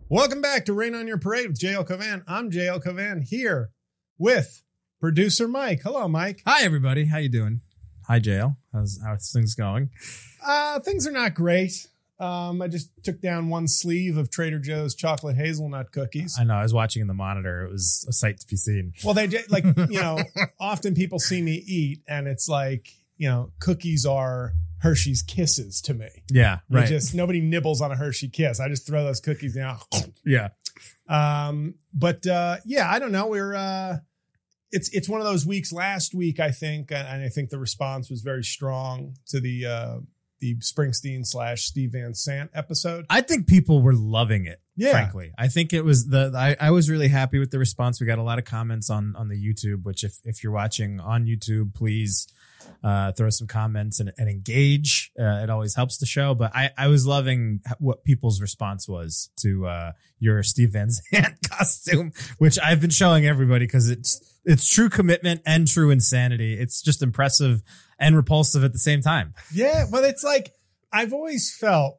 Welcome back to Rain on Your Parade with JL Covan. I'm JL Covan here with producer Mike. Hello, Mike. Hi, everybody. How you doing? Hi, JL. How's things going? Things are not great. I just took down one sleeve of Trader Joe's chocolate hazelnut cookies. I know. I was watching in the monitor. It was a sight to be seen. Well, they did, like, often people see me eat and it's like, cookies are Hershey's Kisses to me. Yeah, right. Nobody nibbles on a Hershey Kiss. I just throw those cookies down. Yeah. I don't know. It's one of those weeks last week, I think, and I think the response was very strong to the Springsteen / Steve Van Sant episode. I think people were loving it. Yeah. Frankly, I think it was I was really happy with the response. We got a lot of comments on the YouTube, which if you're watching on YouTube, please throw some comments and engage. It always helps the show. But I was loving what people's response was to your Steve Van Sant costume, which I've been showing everybody because it's true commitment and true insanity. It's just impressive and repulsive at the same time. Yeah, but it's like I've always felt.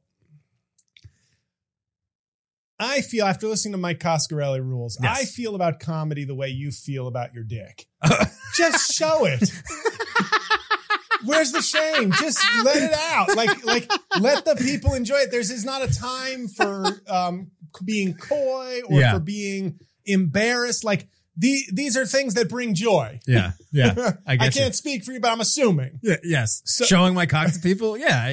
I feel after listening to Mike Coscarelli Rules, yes. I feel about comedy the way you feel about your dick. Just show it. Where's the shame? Just let it out. Like let the people enjoy it. There's not a time for being coy or for being embarrassed. Like these are things that bring joy. Yeah. I can't speak for you, but I'm assuming. Yeah, yes. So, showing my cock to people. Yeah,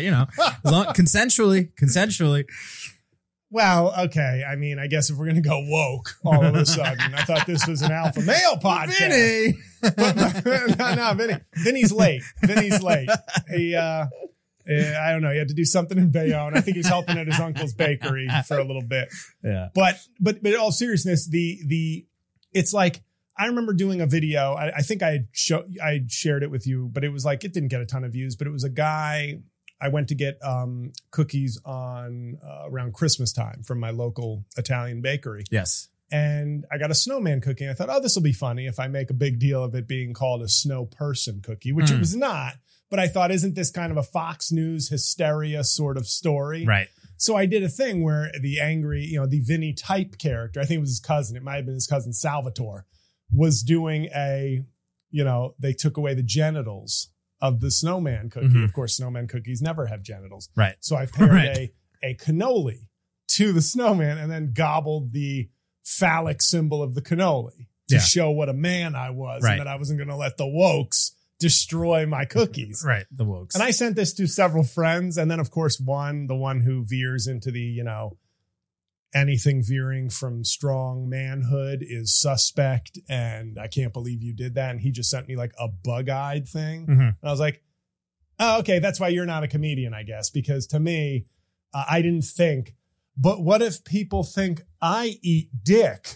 consensually. Well, okay. I mean, I guess if we're going to go woke all of a sudden, I thought this was an alpha male podcast. Vinny. No, Vinny. Vinny's late. He, I don't know. He had to do something in Bayonne. I think he's helping at his uncle's bakery for a little bit. Yeah. But in all seriousness, it's like, I remember doing a video. I think I shared it with you, but it was like, it didn't get a ton of views, but it was a guy. I went to get cookies on around Christmas time from my local Italian bakery. Yes. And I got a snowman cookie. I thought, oh, this will be funny if I make a big deal of it being called a snow person cookie, which it was not. But I thought, isn't this kind of a Fox News hysteria sort of story? Right. So I did a thing where the angry, the Vinny type character, I think it was his cousin. It might have been his cousin Salvatore, was doing they took away the genitals of the snowman cookie. Mm-hmm. Of course, snowman cookies never have genitals. Right. So I paired a cannoli to the snowman and then gobbled the phallic symbol of the cannoli to show what a man I was and that I wasn't going to let the wokes destroy my cookies. Right. The wokes. And I sent this to several friends. And then, of course, the one who veers into the, anything veering from strong manhood is suspect. And I can't believe you did that. And he just sent me like a bug-eyed thing. Mm-hmm. And I was like, oh, okay, that's why you're not a comedian, I guess. Because to me, I didn't think, but what if people think I eat dick?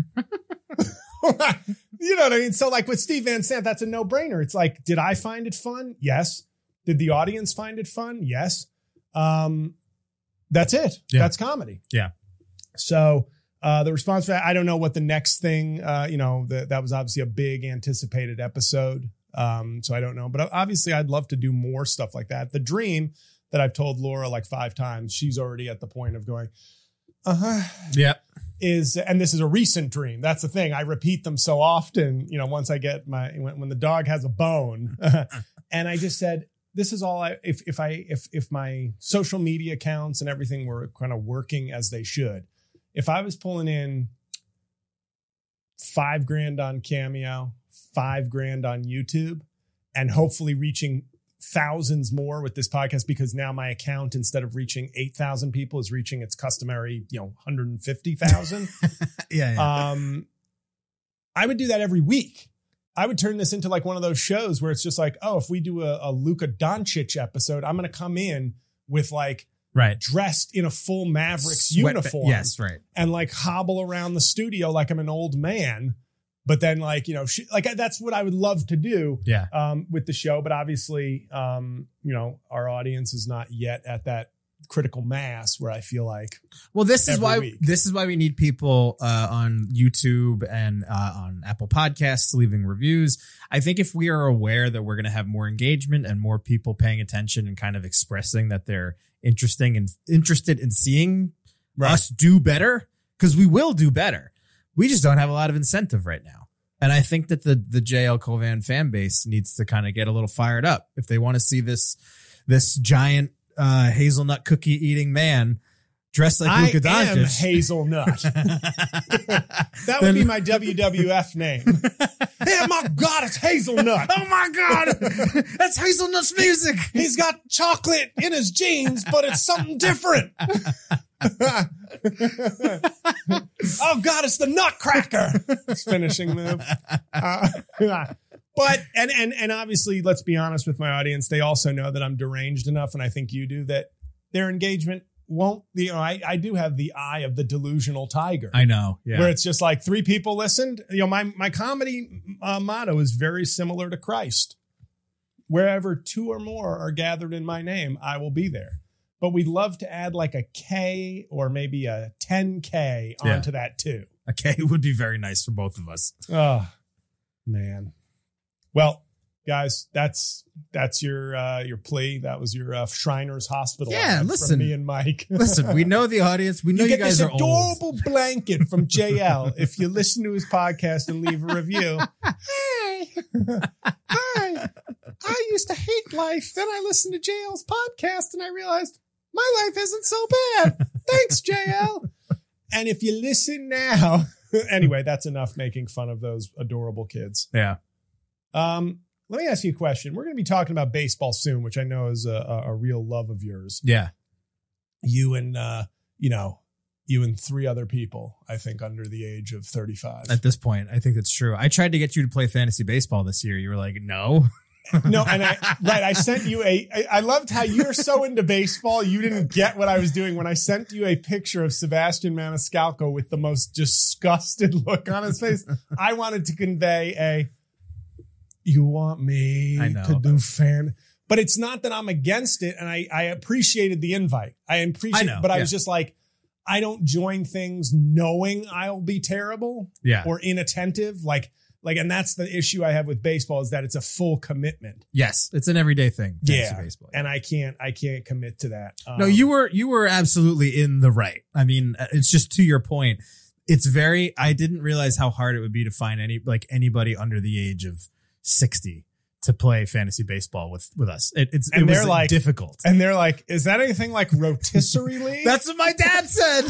You know what I mean? So like with Steve Van Sant, that's a no-brainer. It's like, did I find it fun? Yes. Did the audience find it fun? Yes. That's it. Yeah. That's comedy. Yeah. So the response to that, I don't know what the next thing, that was obviously a big anticipated episode. So I don't know, but obviously I'd love to do more stuff like that. The dream that I've told Laura like 5 times, she's already at the point of going, yeah. And this is a recent dream. That's the thing. I repeat them so often, once I get when the dog has a bone and I just said, this is all if my social media accounts and everything were kind of working as they should, if I was pulling in $5,000 on Cameo, $5,000 on YouTube, and hopefully reaching thousands more with this podcast, because now my account, instead of reaching 8,000 people, is reaching its customary, 150,000. Yeah. I would do that every week. I would turn this into like one of those shows where it's just like, oh, if we do a Luka Doncic episode, I'm going to come in with like, dressed in a full Mavericks uniform. Yes, right. And like hobble around the studio like I'm an old man. But then that's what I would love to do with the show. But obviously, our audience is not yet at that critical mass where I feel like, well, this is why we need people on YouTube and on Apple Podcasts leaving reviews. I think if we are aware that we're going to have more engagement and more people paying attention and kind of expressing that they're interested in seeing us do better, because we will do better. We just don't have a lot of incentive right now. And I think that the JL Cauvin fan base needs to kind of get a little fired up if they want to see this giant hazelnut cookie eating man dressed like Luka Doncic. I am hazelnut. That would be my WWF name. Oh my God, it's hazelnut. Oh my God, that's hazelnut's music. He's got chocolate in his jeans, but it's something different. Oh God, it's the Nutcracker. It's finishing move. But and obviously, let's be honest with my audience. They also know that I'm deranged enough, and I think you do, that their engagement won't. I do have the eye of the delusional tiger. I know, yeah. Where it's just like 3 people listened. My comedy motto is very similar to Christ. Wherever 2 or more are gathered in my name, I will be there. But we'd love to add like a K or maybe a 10K onto that too. A K would be very nice for both of us. Oh, man. Well, guys, that's your plea. That was your Shriners Hospital. Yeah, listen, from me and Mike. Listen, we know the audience. We know you guys are old. You get this adorable blanket from JL if you listen to his podcast and leave a review. Hi. I used to hate life. Then I listened to JL's podcast and I realized my life isn't so bad. Thanks, JL. And if you listen now, anyway, that's enough making fun of those adorable kids. Yeah. Let me ask you a question. We're going to be talking about baseball soon, which I know is a real love of yours. Yeah. You and 3 other people, I think, under the age of 35. At this point, I think that's true. I tried to get you to play fantasy baseball this year. You were like, no. No, and I sent you I loved how you're so into baseball. You didn't get what I was doing when I sent you a picture of Sebastian Maniscalco with the most disgusted look on his face. I wanted to convey you want me to do fan, but it's not that I'm against it. And I appreciated the invite. I was just like, I don't join things knowing I'll be terrible or inattentive. And that's the issue I have with baseball, is that it's a full commitment. Yes. It's an everyday thing. Baseball. And I can't commit to that. No, you were absolutely in the right. I mean, it's just to your point. I didn't realize how hard it would be to find anybody under the age of 60 to play fantasy basebal with us. It was difficult. And they're like, is that anything like rotisserie league? That's what my dad said.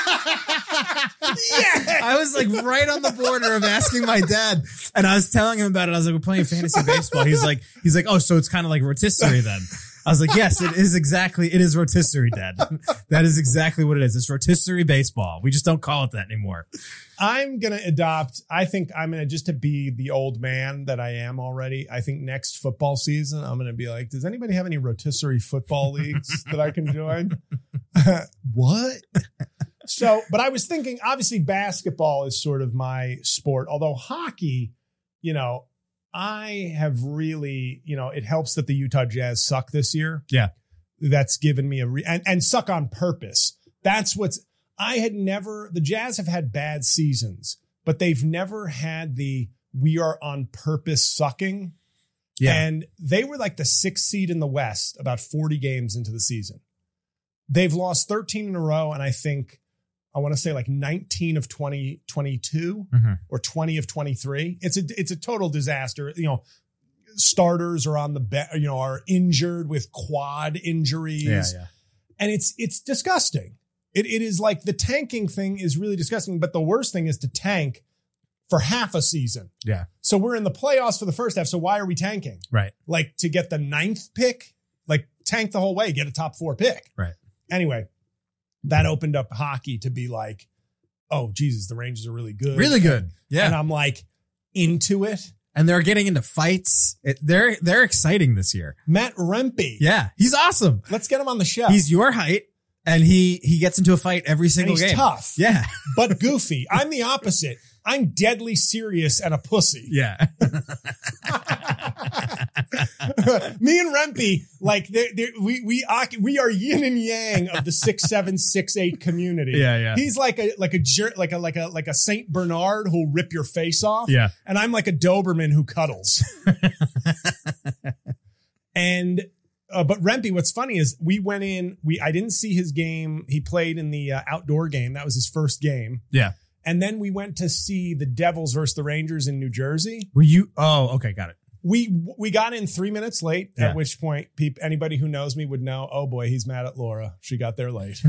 Yeah. I was like right on the border of asking my dad, and I was telling him about it. I was like, we're playing fantasy baseball. He's like, oh, so it's kind of like rotisserie then. I was like, yes, it is rotisserie, Dad. That is exactly what it is. It's rotisserie baseball. We just don't call it that anymore. I'm going to adopt, I think I'm going to, just to be the old man that I am already, I think next football season, I'm going to be like, does anybody have any rotisserie football leagues that I can join? What? So, but I was thinking, obviously basketball is sort of my sport, although hockey, I have really, it helps that the Utah Jazz suck this year. Yeah. That's given me and suck on purpose. That's the Jazz have had bad seasons, but they've never had we are on purpose sucking. Yeah. And they were like the 6th seed in the West about 40 games into the season. They've lost 13 in a row. And I want to say like 19 of 2022 or 20 of 23. It's a total disaster. Starters are on the bed, are injured with quad injuries. Yeah. And it's disgusting. It is like the tanking thing is really disgusting, but the worst thing is to tank for half a season. Yeah. So we're in the playoffs for the first half. So why are we tanking? Right. Like to get the 9th pick, like tank the whole way, get a top 4 pick. Right. Anyway, that opened up hockey to be like, oh, Jesus, the Rangers are really good. Really good. Yeah. And I'm like into it. And they're getting into fights. They're exciting this year. Matt Rempe. Yeah. He's awesome. Let's get him on the show. He's your height. And he gets into a fight every single game. He's tough. Yeah. But goofy. I'm the opposite. I'm deadly serious and a pussy. Yeah. Me and Rempe, like we are yin and yang of the 6'7", 6'8" community. Yeah. He's like a Saint Bernard who'll rip your face off. Yeah. And I'm like a Doberman who cuddles. And but Rempe, what's funny is we went in, I didn't see his game. He played in the outdoor game. That was his first game. Yeah. And then we went to see the Devils versus the Rangers in New Jersey. Were you? Oh, okay. Got it. We got in 3 minutes late, Yeah. at which point anybody who knows me would know, oh boy, he's mad at Laura. She got there late.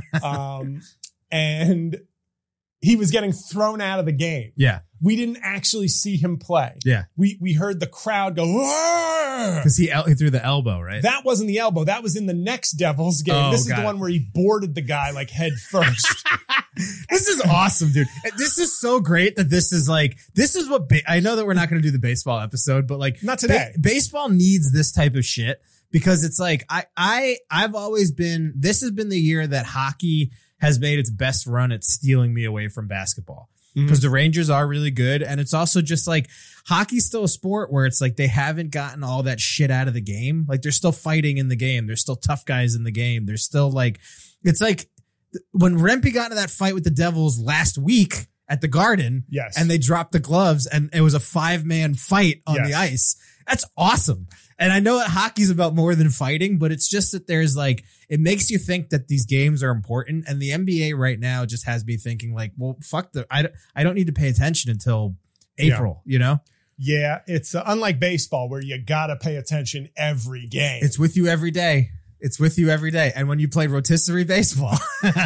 And he was getting thrown out of the game. Yeah. We didn't actually see him play. Yeah. We heard the crowd go, "Arr!" Because he threw the elbow, right? That wasn't the elbow. That was in the next Devils game. Oh, This is got the it. one where he boarded the guy like head first. This is awesome, dude. This is so great that this is what I know that we're not going to do the baseball episode, but like Not today. Baseball needs this type of shit because it's like I've always been. This has been the year that hockey has made its best run at stealing me away from basketball. Because the Rangers are really good. And it's also just like hockey's still a sport where it's like they haven't gotten all that shit out of the game. Like they're still fighting in the game. There's still tough guys in the game. There's still like, it's like when Rempe got into that fight with the Devils last week at the Garden. Yes. And they dropped the gloves and it was a 5-man fight on Yes. the ice. That's awesome. And I know that hockey's about more than fighting, but it's just that there's like, it makes you think that these games are important. And the NBA right now just has me thinking like, well, fuck I don't need to pay attention until April, you know? Yeah, it's unlike baseball where you got to pay attention every game. It's with you every day. It's with you every day. And when you play rotisserie baseball,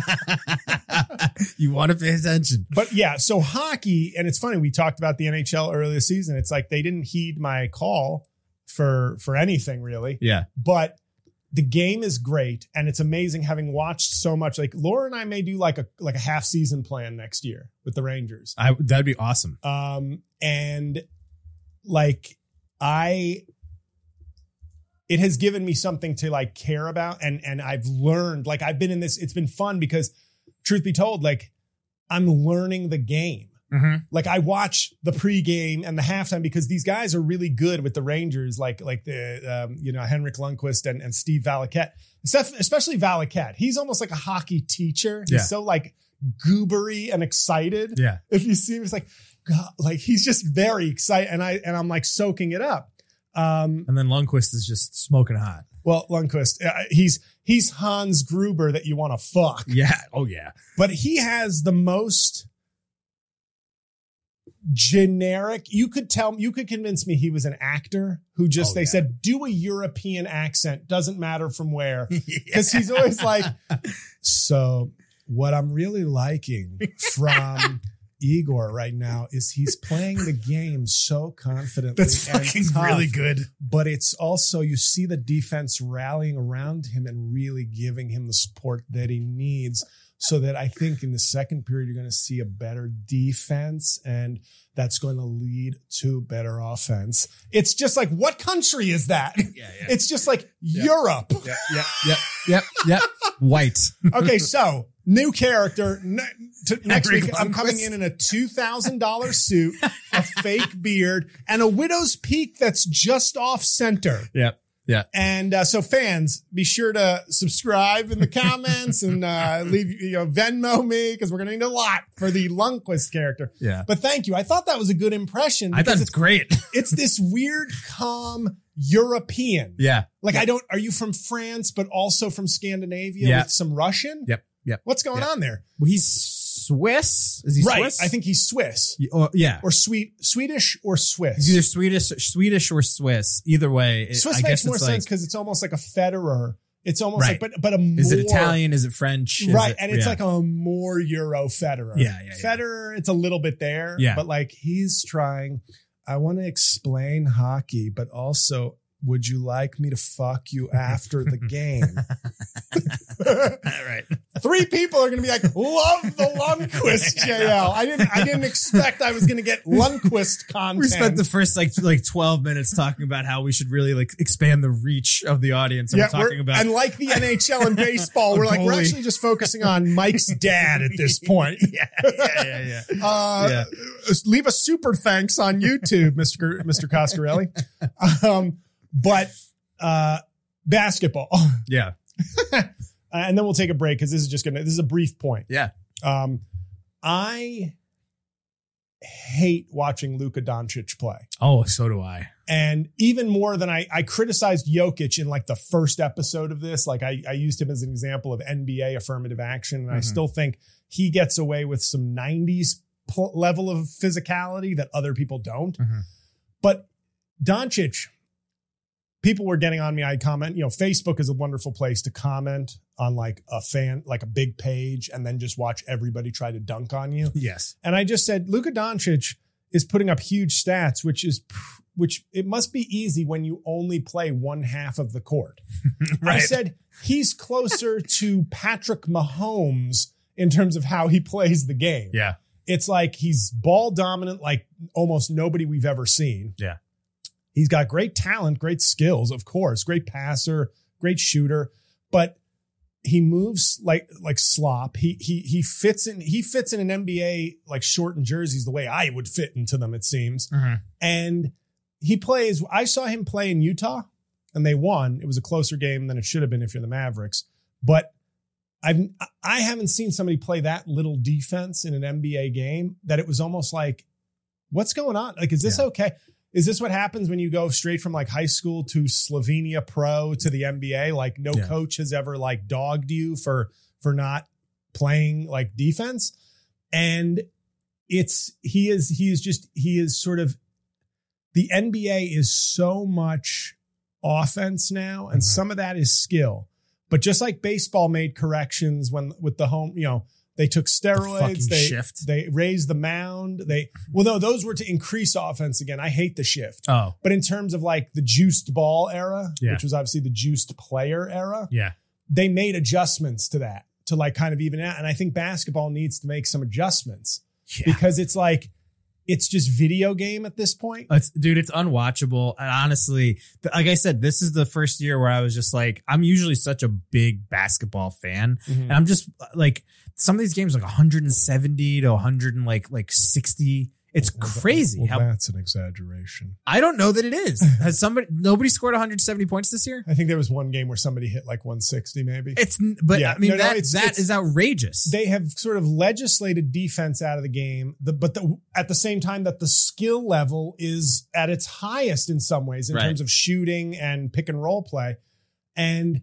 you want to pay attention. But yeah, so hockey, and it's funny, we talked about the NHL earlier this season. It's like they didn't heed my call for anything really. Yeah. But the game is great, and it's amazing having watched so much. Like Laura and I may do like a half season plan next year with the Rangers. That'd be awesome. And like it has given me something to like care about, and I've learned, like I've been in this, it's been fun because truth be told, like I'm learning the game. Mm-hmm. Like I watch the pregame and the halftime because these guys are really good with the Rangers, like the Henrik Lundqvist and Steve Valiquette, especially Valiquette. He's almost like a hockey teacher. He's so like goobery and excited. Yeah. If you see him, it's like, God, like he's just very excited, and I'm like soaking it up. And then Lundqvist is just smoking hot. Well, Lundqvist, he's Hans Gruber that you want to fuck. Yeah. Oh yeah. But he has the most generic. You could convince me he was an actor who just, they said, do a European accent. Doesn't matter from where. Because he's always like, so what I'm really liking from Igor right now is he's playing the game so confidently. That's fucking and tough, really good. But it's also, you see the defense rallying around him and really giving him the support that he needs. So that I think in the second period, you're going to see a better defense, and that's going to lead to better offense. It's just like, what country is that? Yeah. It's just like Europe. Yep. White. Okay, so new character. Next Henrik week, I'm coming in a $2,000 suit, a fake beard, and a widow's peak that's just off center. Yep. Yeah. And so fans, be sure to subscribe in the comments and leave, Venmo me, because we're going to need a lot for the Lundqvist character. Yeah. But thank you. I thought that was a good impression. I thought it's great. It's this weird, calm European. Yeah. Like are you from France, but also from Scandinavia with some Russian? Yep. What's going on there? Well, he's Swiss. Is he Right. Swiss? I think he's Swiss. Yeah. Or Swedish or Swiss. He's either Swedish or Swiss. Either way, Swiss I makes guess more it's sense like, because it's almost like a Federer. It's almost Right. like, but a more. is it Italian? Is it French? Right. And it's like a more Euro Federer. Yeah. Federer, it's a little bit there. Yeah. But like he's trying, I want to explain hockey, but also, would you like me to fuck you after the game? Right. 3 people are going to be like, love the Lundqvist JL. I didn't expect I was going to get Lundqvist content. We spent the first like 12 minutes talking about how we should really like expand the reach of the audience. And we're talking about, and like the NHL and baseball, we're like, we're goalie. actually just focusing on Mike's dad at this point. Yeah. Leave a super thanks on YouTube, Mr. Coscarelli. But basketball. Yeah. And then we'll take a break because this is a brief point. Yeah. I hate watching Luka Doncic play. Oh, so do I. And even more than I criticized Jokic in like the first episode of this. Like I used him as an example of NBA affirmative action. And I still think he gets away with some 90s level of physicality that other people don't. But Doncic, people were getting on me. I'd comment, Facebook is a wonderful place to comment on like a fan, like a big page, and then just watch everybody try to dunk on you. Yes. And I just said, Luka Doncic is putting up huge stats, which it must be easy when you only play one half of the court. Right. I said, he's closer to Patrick Mahomes in terms of how he plays the game. Yeah. It's like he's ball dominant, like almost nobody we've ever seen. Yeah. He's got great talent, great skills, of course, great passer, great shooter, but he moves like slop. He fits in an NBA like shortened jerseys the way I would fit into them, it seems. And he plays. I saw him play in Utah, and they won. It was a closer game than it should have been if you're the Mavericks. But I haven't seen somebody play that little defense in an NBA game that it was almost like, what's going on? Like, is this okay? Is this what happens when you go straight from like high school to Slovenia Pro to the NBA? Like no coach has ever like dogged you for not playing like defense. And he is sort of, the NBA is so much offense now. And some of that is skill, but just like baseball made corrections with the home, they took steroids. They raised the mound. No, those were to increase offense again. I hate the shift. Oh, but in terms of like the juiced ball era, which was obviously the juiced player era, they made adjustments to that to like kind of even out. And I think basketball needs to make some adjustments because it's like, it's just video game at this point. It's unwatchable. And honestly, like I said, this is the first year where I was just like, I'm usually such a big basketball fan. And I'm just like, some of these games like 170 to 100 and like 60. It's crazy. That's an exaggeration. I don't know that it is. Nobody scored 170 points this year? I think there was one game where somebody hit like 160 maybe. That is outrageous. They have sort of legislated defense out of the game, but at the same time that the skill level is at its highest in some ways in terms of shooting and pick and roll play. And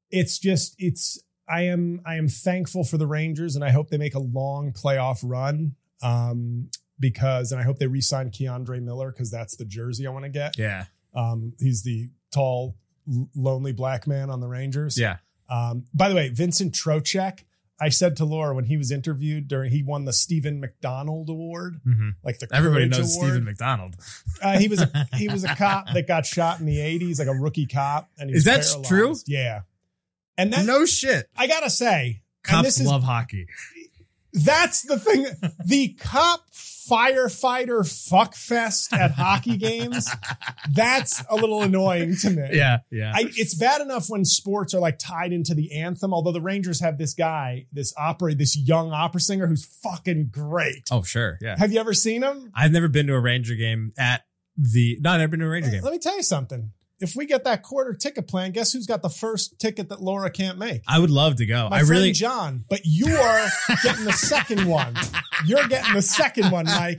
I am thankful for the Rangers, and I hope they make a long playoff run. And I hope they re-sign Keandre Miller because that's the jersey I want to get. Yeah. He's the tall, lonely black man on the Rangers. Yeah. By the way, Vincent Trocheck, I said to Laura when he was interviewed he won the Stephen McDonald Award, like the everybody knows Award. Stephen McDonald. He was a cop that got shot in the 80s, like a rookie cop, and he was paralyzed. True? Yeah. And that, no shit. I gotta say, cops love hockey. That's the thing. The cop firefighter fuck fest at hockey games. That's a little annoying to me. Yeah. It's bad enough when sports are like tied into the anthem. Although the Rangers have this guy, this young opera singer who's fucking great. Oh, sure. Yeah. Have you ever seen him? I've never been to a Ranger game I've never been to a Ranger game. Let me tell you something. If we get that quarter ticket plan, guess who's got the first ticket that Laura can't make? I would love to go. My friend John, but you are getting the second one. You're getting the second one, Mike.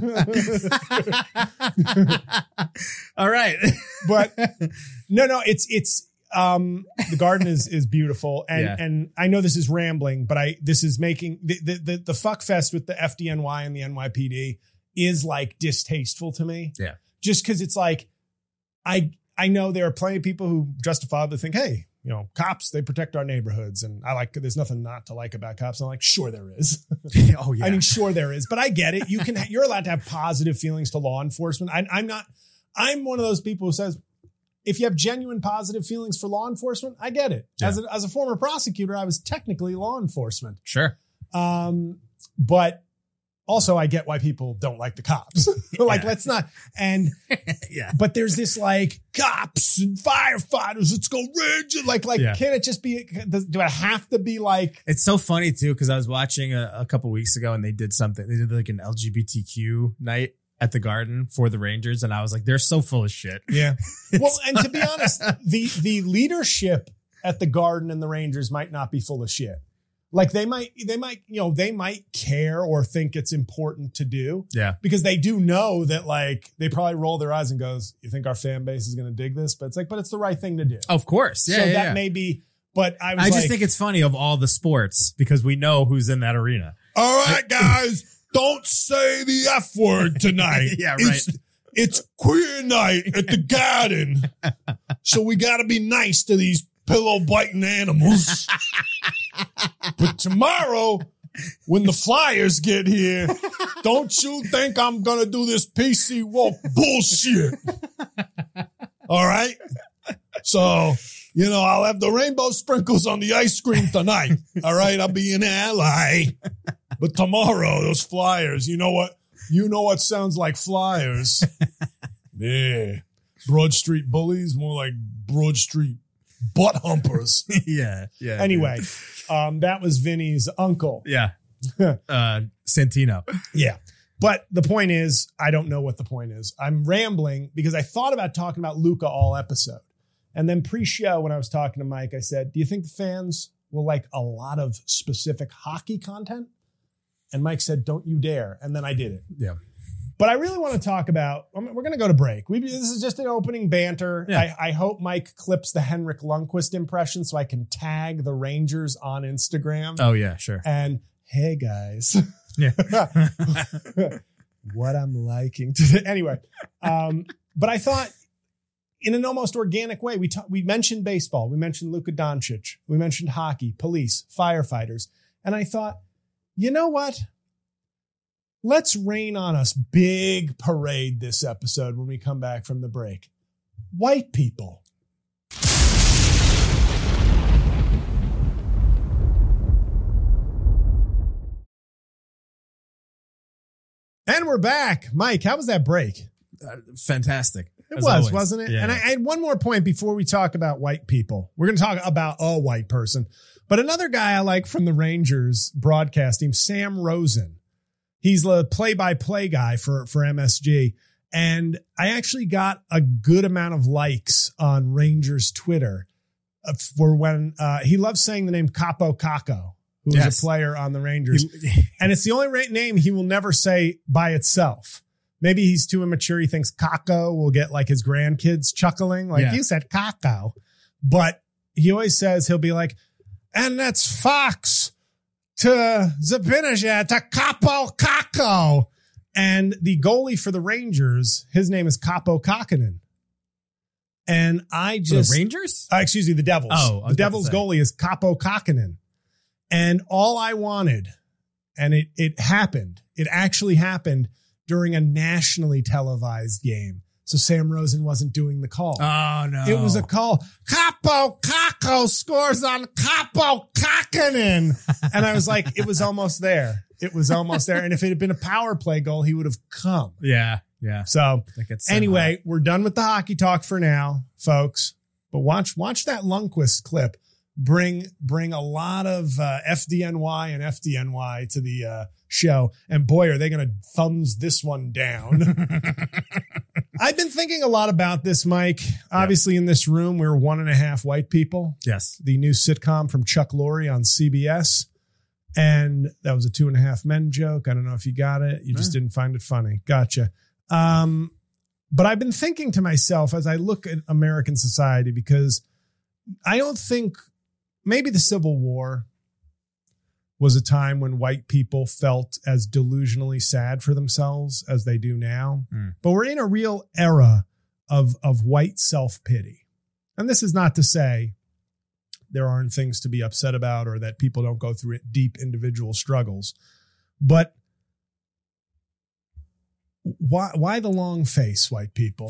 All right. But no, it's the Garden is beautiful. And I know this is rambling, but this is making the fuck fest with the FDNY and the NYPD is like distasteful to me. Yeah. Just because it's like, I know there are plenty of people who justifiably think, hey, cops, they protect our neighborhoods. And there's nothing not to like about cops. I'm like, sure there is. Oh yeah. I mean, sure there is, but I get it. You're allowed to have positive feelings to law enforcement. I'm one of those people who says, if you have genuine positive feelings for law enforcement, I get it. Yeah. As a former prosecutor, I was technically law enforcement. Sure. But also, I get why people don't like the cops. Let's not. And but there's this like cops and firefighters. Let's go Ranger. Can't it just be? Do I have to be like? It's so funny too because I was watching a couple weeks ago and they did something. They did like an LGBTQ night at the Garden for the Rangers, and I was like, they're so full of shit. Yeah. Well, and to be honest, the leadership at the Garden and the Rangers might not be full of shit. Like they might, they might care or think it's important to do. Yeah. Because they do know that like, they probably roll their eyes and goes, you think our fan base is going to dig this? But it's like, but it's the right thing to do. Of course. Yeah. So yeah, that yeah. may be, but I just think it's funny of all the sports because we know who's in that arena. all right, guys, don't say the F word tonight. Yeah, right. It's queer night at the Garden. So we got to be nice to these pillow biting animals. But tomorrow, when the Flyers get here, don't you think I'm going to do this PC woke bullshit. All right. So, I'll have the rainbow sprinkles on the ice cream tonight. All right. I'll be an ally. But tomorrow, those Flyers, you know what sounds like Flyers? Yeah. Broad Street bullies, more like Broad Street butt humpers. Yeah. Anyway, that was Vinny's uncle. Yeah. Santino. Yeah. But the point is, I don't know what the point is. I'm rambling because I thought about talking about Luka all episode. And then pre-show, when I was talking to Mike, I said, do you think the fans will like a lot of specific hockey content? And Mike said, don't you dare. And then I did it. Yeah. But I really want to talk about, we're going to go to break. This is just an opening banter. Yeah. I hope Mike clips the Henrik Lundqvist impression so I can tag the Rangers on Instagram. Oh, yeah, sure. And hey, guys. Yeah. What I'm liking today. Anyway, but I thought in an almost organic way, we mentioned baseball. We mentioned Luka Doncic. We mentioned hockey, police, firefighters. And I thought, you know what? Let's rain on us big parade this episode when we come back from the break. White people. And we're back. Mike, how was that break? Fantastic. It was, wasn't it? Yeah. And I had one more point before we talk about white people. We're going to talk about a white person. But another guy I like from the Rangers broadcast team, Sam Rosen. He's the play-by-play guy for MSG. And I actually got a good amount of likes on Rangers Twitter for when he loves saying the name Capo Caco, who is a player on the Rangers. And it's the only name he will never say by itself. Maybe he's too immature. He thinks Caco will get like his grandkids chuckling. Like you said Caco. But he always says, he'll be like, and that's Fox to Zibanejad to Capo Caco. And the goalie for the Rangers, his name is Capo Kakkonen. And I just... The Rangers? Excuse me, the Devils. Oh, the Devils goalie is Capo Kakkonen. And all I wanted, and it happened, it actually happened during a nationally televised game. So Sam Rosen wasn't doing the call. Oh, no. It was a call. Capo Caco scores on Capo Kakkonen. And I was like, it was almost there. It was almost there. And if it had been a power play goal, he would have come. Yeah. Yeah. So anyway, we're done with the hockey talk for now, folks. But watch that Lundqvist clip. Bring a lot of FDNY and FDNY to the show. And boy, are they going to thumbs this one down. I've been thinking a lot about this, Mike. Obviously, in this room, we're 1.5 white people. Yes. The new sitcom from Chuck Lorre on CBS. And that was a 2.5 Men joke. I don't know if you got it. You just didn't find it funny. Gotcha. But I've been thinking to myself as I look at American society, because I don't think maybe the Civil War was a time when white people felt as delusionally sad for themselves as they do now. But we're in a real era of white self-pity. And this is not to say there aren't things to be upset about or that people don't go through deep individual struggles. But why the long face, white people?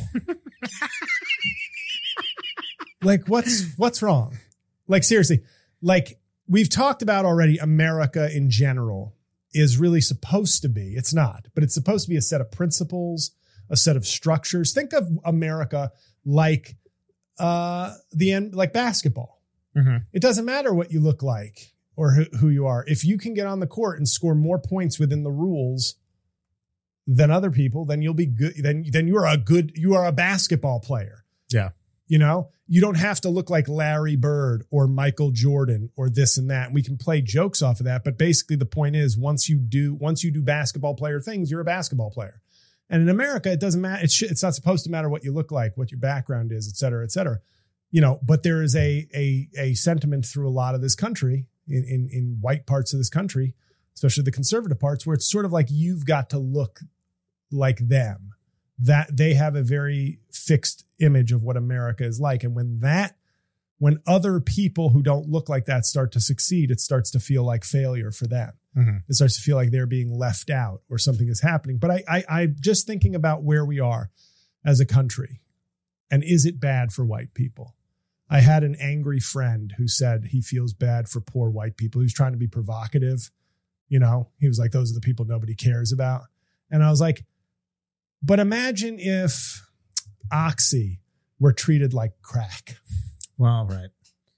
Like, what's wrong? Like, seriously, like we've talked about already, America in general is really supposed to be, it's not, but it's supposed to be a set of principles, a set of structures. Think of America like like basketball. Mm-hmm. It doesn't matter what you look like or who you are. If you can get on the court and score more points within the rules than other people, then you'll be good. Then you are a basketball player. Yeah. You know, you don't have to look like Larry Bird or Michael Jordan or this and that. And we can play jokes off of that. But basically the point is once you do basketball player things, you're a basketball player. And in America, it doesn't matter. It's not supposed to matter what you look like, what your background is, et cetera, et cetera. But there is a sentiment through a lot of this country in white parts of this country, especially the conservative parts, where it's sort of like you've got to look like them, that they have a very fixed image of what America is like. And when other people who don't look like that start to succeed, it starts to feel like failure for them. Mm-hmm. It starts to feel like they're being left out or something is happening. But I'm just thinking about where we are as a country. And is it bad for white people? I had an angry friend who said he feels bad for poor white people. He was trying to be provocative. He was like, those are the people nobody cares about. And I was like, but imagine if Oxy were treated like crack. Well, right.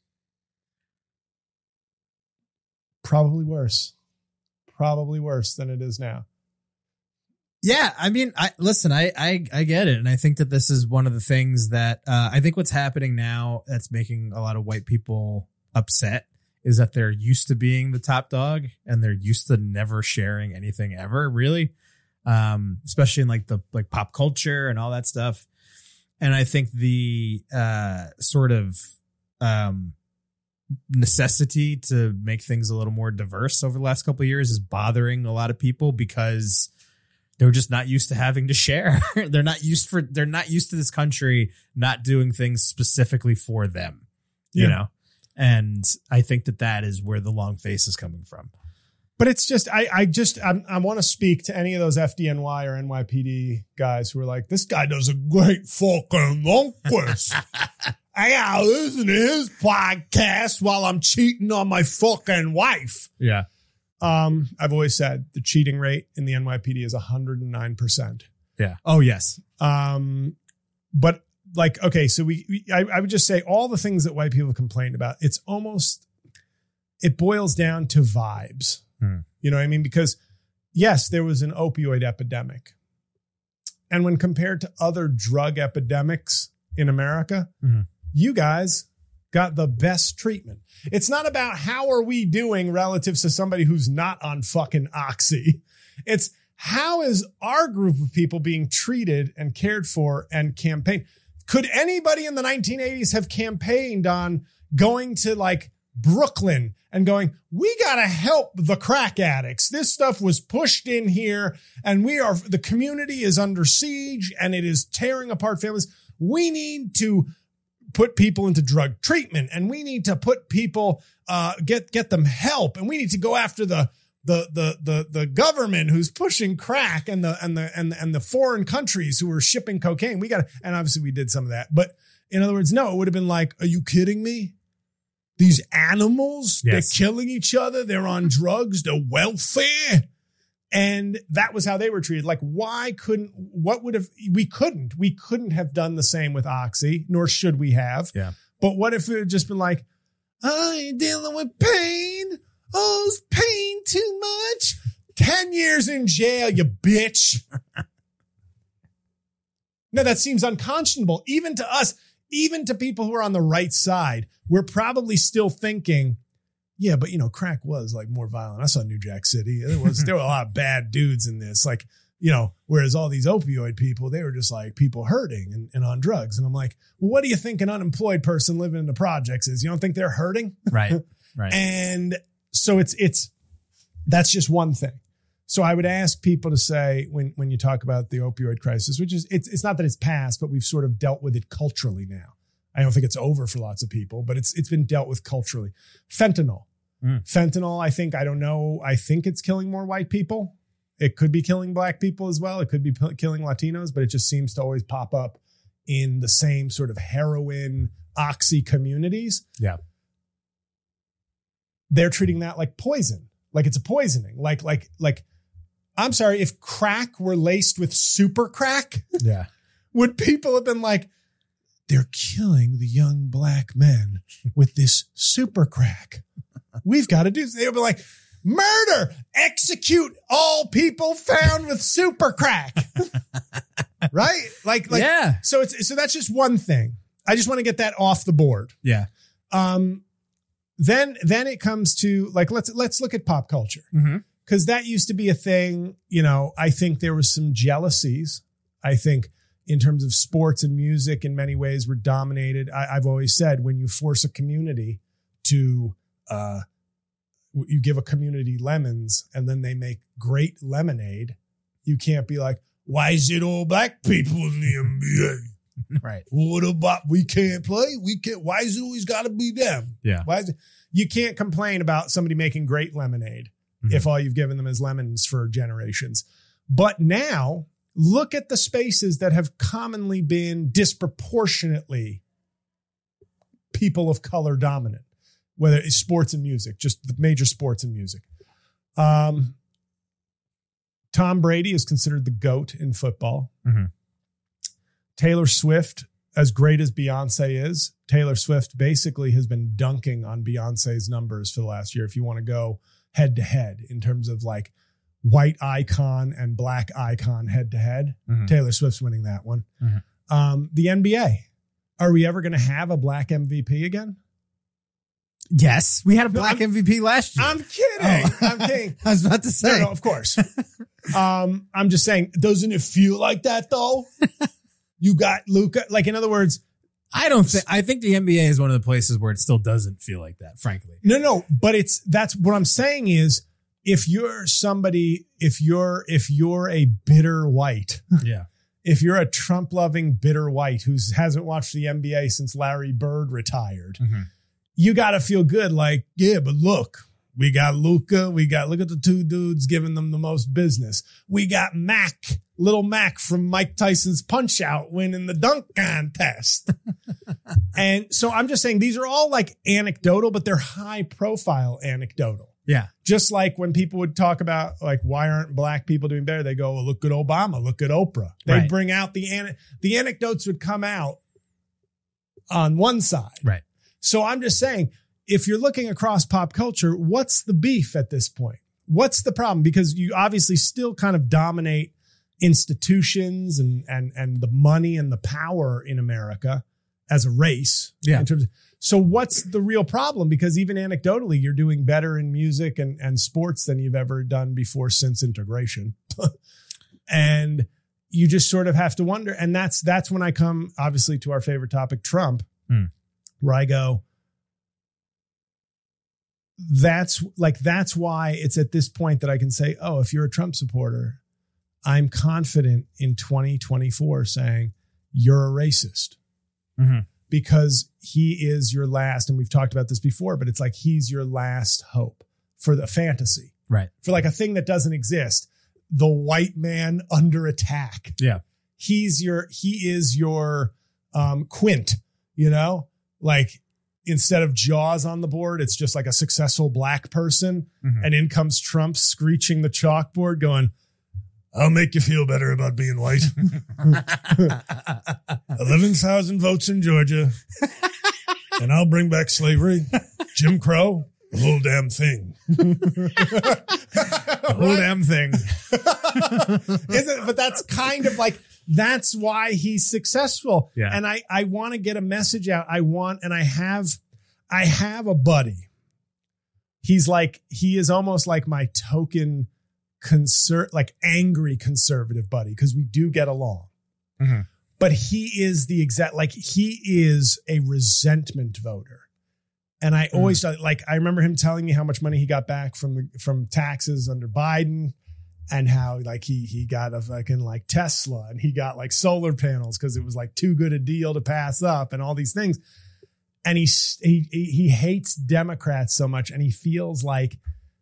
Probably worse than it is now. Yeah. I mean, I get it. And I think that this is one of the things that I think what's happening now that's making a lot of white people upset is that they're used to being the top dog and they're used to never sharing anything ever, really. Especially in like pop culture and all that stuff. And I think the sort of necessity to make things a little more diverse over the last couple of years is bothering a lot of people because they're just not used to having to share. They're not used to this country not doing things specifically for them, you know? And I think that is where the long face is coming from. But it's just, I want to speak to any of those FDNY or NYPD guys who are like, this guy does a great fucking longquist. I gotta listen to his podcast while I'm cheating on my fucking wife. Yeah. I've always said the cheating rate in the NYPD is 109%. Yeah. Oh, yes. But like, okay, so I would just say all the things that white people have complained about, it boils down to vibes. You know what I mean? Because yes, there was an opioid epidemic. And when compared to other drug epidemics in America, you guys got the best treatment. It's not about how are we doing relative to somebody who's not on fucking Oxy. It's how is our group of people being treated and cared for and campaigned? Could anybody in the 1980s have campaigned on going to like Brooklyn and going, we got to help the crack addicts. This stuff was pushed in here and the community is under siege and it is tearing apart families. We need to put people into drug treatment and we need to put people, get them help. And we need to go after the government who's pushing crack and the foreign countries who are shipping cocaine. And obviously we did some of that, but in other words, no, it would have been like, are you kidding me? These animals, yes. They're killing each other. They're on drugs. They're welfare. And that was how they were treated. Like, we couldn't have done the same with Oxy, nor should we have. Yeah. But what if it had just been like, I'm dealing with pain. Oh, it's pain too much. 10 years in jail, you bitch. No, that seems unconscionable. Even to us, even to people who are on the right side, we're probably still thinking, yeah, but crack was like more violent. I saw New Jack City. There were a lot of bad dudes in this. Like, whereas all these opioid people, they were just like people hurting and on drugs. And I'm like, well, what do you think an unemployed person living in the projects is? You don't think they're hurting? Right. And so that's just one thing. So I would ask people to say, when you talk about the opioid crisis, which is, it's not that it's past, but we've sort of dealt with it culturally now. I don't think it's over for lots of people, but it's been dealt with culturally. Fentanyl. Fentanyl, I think it's killing more white people. It could be killing black people as well. It could be killing Latinos, but it just seems to always pop up in the same sort of heroin, Oxy communities. Yeah. They're treating that like poison, like it's a poisoning. Like, I'm sorry, if crack were laced with super crack, yeah, would people have been like, they're killing the young black men with this super crack. We've got to do this. They would be like, murder, execute all people found with super crack. Right? Like, yeah. So that's just one thing. I just want to get that off the board. Yeah. Then it comes to like, let's look at pop culture. Mm-hmm. Cause that used to be a thing. You know, I think there was some jealousies. I think in terms of sports and music in many ways were dominated. I've always said when you force a community to, you give a community lemons and then they make great lemonade. You can't be like, why is it all black people in the NBA? Right. What about we can't play? We can't. Why is it always got to be them? Yeah. Why is it? You can't complain about somebody making great lemonade if all you've given them is lemons for generations. But now look at the spaces that have commonly been disproportionately people of color dominant, whether it's sports and music, just the major sports and music. Tom Brady is considered the GOAT in football. Mm-hmm. Taylor Swift, as great as Beyonce is, Taylor Swift basically has been dunking on Beyonce's numbers for the last year. If you want to go head to head in terms of like white icon and black icon head to head, Taylor Swift's winning that one. Mm-hmm. The NBA, are we ever going to have a black MVP again? Yes, we had a black MVP last year. I'm kidding. I'm kidding. I was about to say. No, of course. I'm just saying, doesn't it feel like that though? You got Luka. Like, in other words, I think the NBA is one of the places where it still doesn't feel like that, frankly. No, but that's what I'm saying is if you're a bitter white, yeah. If you're a Trump loving bitter white who hasn't watched the NBA since Larry Bird retired, you got to feel good. Like, yeah, but look, we got Luka. Look at the two dudes giving them the most business. We got Little Mac from Mike Tyson's Punch Out winning the dunk contest. And so I'm just saying these are all like anecdotal, but they're high profile anecdotal. Yeah. Just like when people would talk about like, why aren't black people doing better? They go, well, look at Obama, look at Oprah. They'd bring out the anecdotes would come out on one side. Right. So I'm just saying, if you're looking across pop culture, what's the beef at this point? What's the problem? Because you obviously still kind of dominate institutions and the money and the power in America as a race. Yeah. So what's the real problem? Because even anecdotally, you're doing better in music and sports than you've ever done before since integration. And you just sort of have to wonder. And that's when I come obviously to our favorite topic, Trump, where I go, that's why it's at this point that I can say, oh, if you're a Trump supporter, I'm confident in 2024 saying you're a racist because he is your last. And we've talked about this before, but it's like, he's your last hope for the fantasy, right? For like a thing that doesn't exist. The white man under attack. Yeah. He is your Quint, you know, like instead of Jaws on the board, it's just like a successful black person. And in comes Trump screeching the chalkboard going, I'll make you feel better about being white. 11,000 votes in Georgia. And I'll bring back slavery. Jim Crow, the whole damn thing. The whole damn thing. But that's kind of like, that's why he's successful. Yeah. And I want to get a message out. I have a buddy. He is almost like my token angry conservative buddy, because we do get along. But he is he is a resentment voter. And I always I remember him telling me how much money he got back from taxes under Biden, and how like he got a fucking like Tesla, and he got like solar panels because it was like too good a deal to pass up, and all these things. And he hates Democrats so much, and he feels like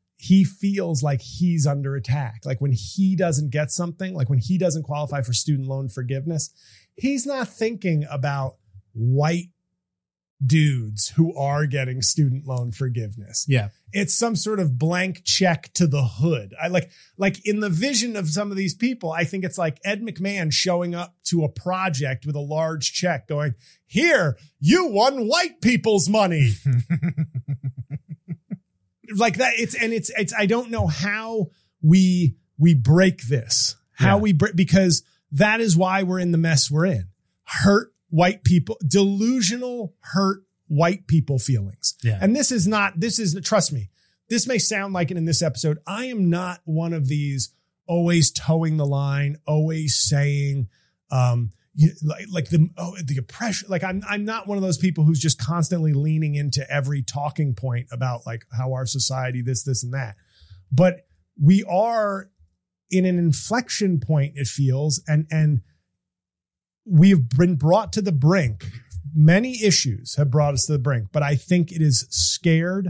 he's under attack. Like when he doesn't get something, like when he doesn't qualify for student loan forgiveness, he's not thinking about white dudes who are getting student loan forgiveness. Yeah. It's some sort of blank check to the hood. I like in the vision of some of these people, I think it's like Ed McMahon showing up to a project with a large check going, here, you won white people's money. Like that. It's, I don't know how we break this, because that is why we're in the mess we're in. Hurt white people, delusional, hurt white people feelings. Yeah. And trust me, this may sound like it in this episode. I am not one of these always towing the line, always saying, the oppression. Like I'm not one of those people who's just constantly leaning into every talking point about like how our society, this and that. But we are in an inflection point, it feels, and we've been brought to the brink. Many issues have brought us to the brink, but I think it is scared,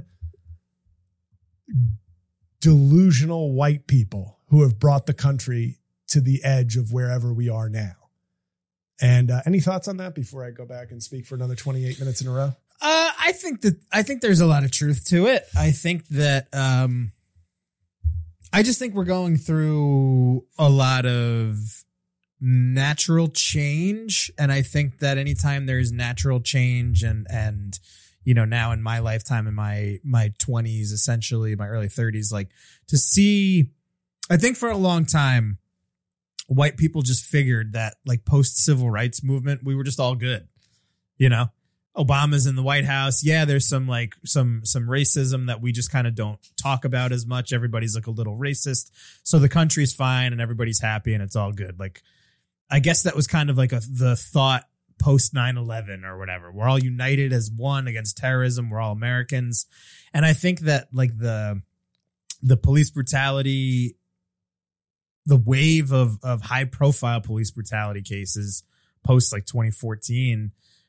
delusional white people who have brought the country to the edge of wherever we are now. And any thoughts on that before I go back and speak for another 28 minutes in a row? I think there's a lot of truth to it. I think that I just think we're going through a lot of natural change, and I think that anytime there's natural change and now in my lifetime, in my 20s, essentially my early 30s, like to see, I think for a long time white people just figured that like post civil rights movement, we were just all good. Obama's in the White House. Yeah, there's some racism that we just kind of don't talk about as much. Everybody's like a little racist. So the country's fine and everybody's happy and it's all good. Like, I guess that was kind of like the thought post 9/11 or whatever. We're all united as one against terrorism. We're all Americans. And I think that like the police brutality, the wave of high profile police brutality cases post like 2014,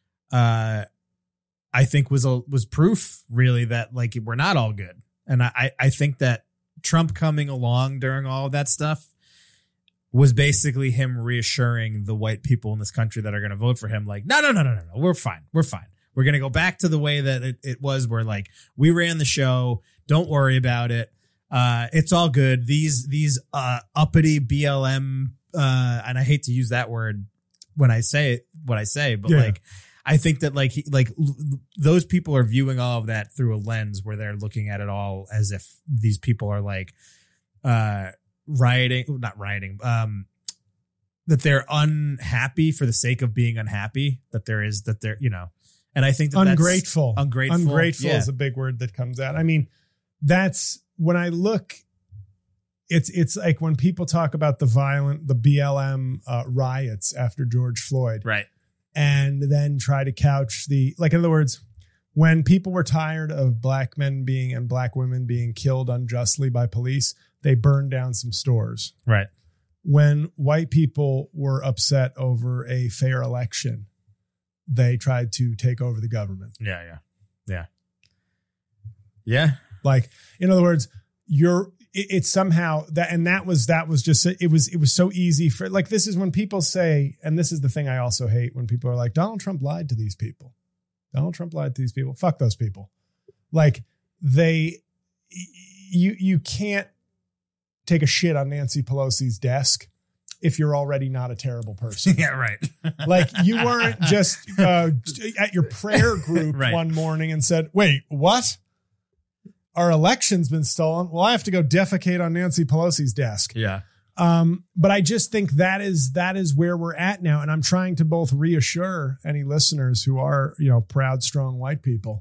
I think was proof really that like we're not all good. And I think that Trump coming along during all of that stuff was basically him reassuring the white people in this country that are going to vote for him. Like, no, we're fine. We're fine. We're going to go back to the way that it was, where like we ran the show. Don't worry about it. It's all good. These uppity BLM, and I hate to use that word when I say what I say, but like, I think that like those people are viewing all of that through a lens where they're looking at it all as if these people are like not rioting, that they're unhappy for the sake of being unhappy, and I think that ungrateful yeah. is a big word that comes out. I mean, that's when I look, it's like when people talk about the BLM riots after George Floyd. Right. And then try to couch in other words, when people were tired of black men and black women being killed unjustly by police, they burned down some stores. Right. When white people were upset over a fair election, they tried to take over the government. Yeah. Like, in other words, it's somehow that, and that was just, it was so easy for, like, this is when people say, and this is the thing I also hate, when people are like, Donald Trump lied to these people. Fuck those people. Like, you can't take a shit on Nancy Pelosi's desk if you're already not a terrible person. Yeah, right. Like, you weren't just at your prayer group right. one morning and said, wait, what? Our election's been stolen. Well, I have to go defecate on Nancy Pelosi's desk. Yeah. But I just think that is where we're at now. And I'm trying to both reassure any listeners who are, proud, strong white people.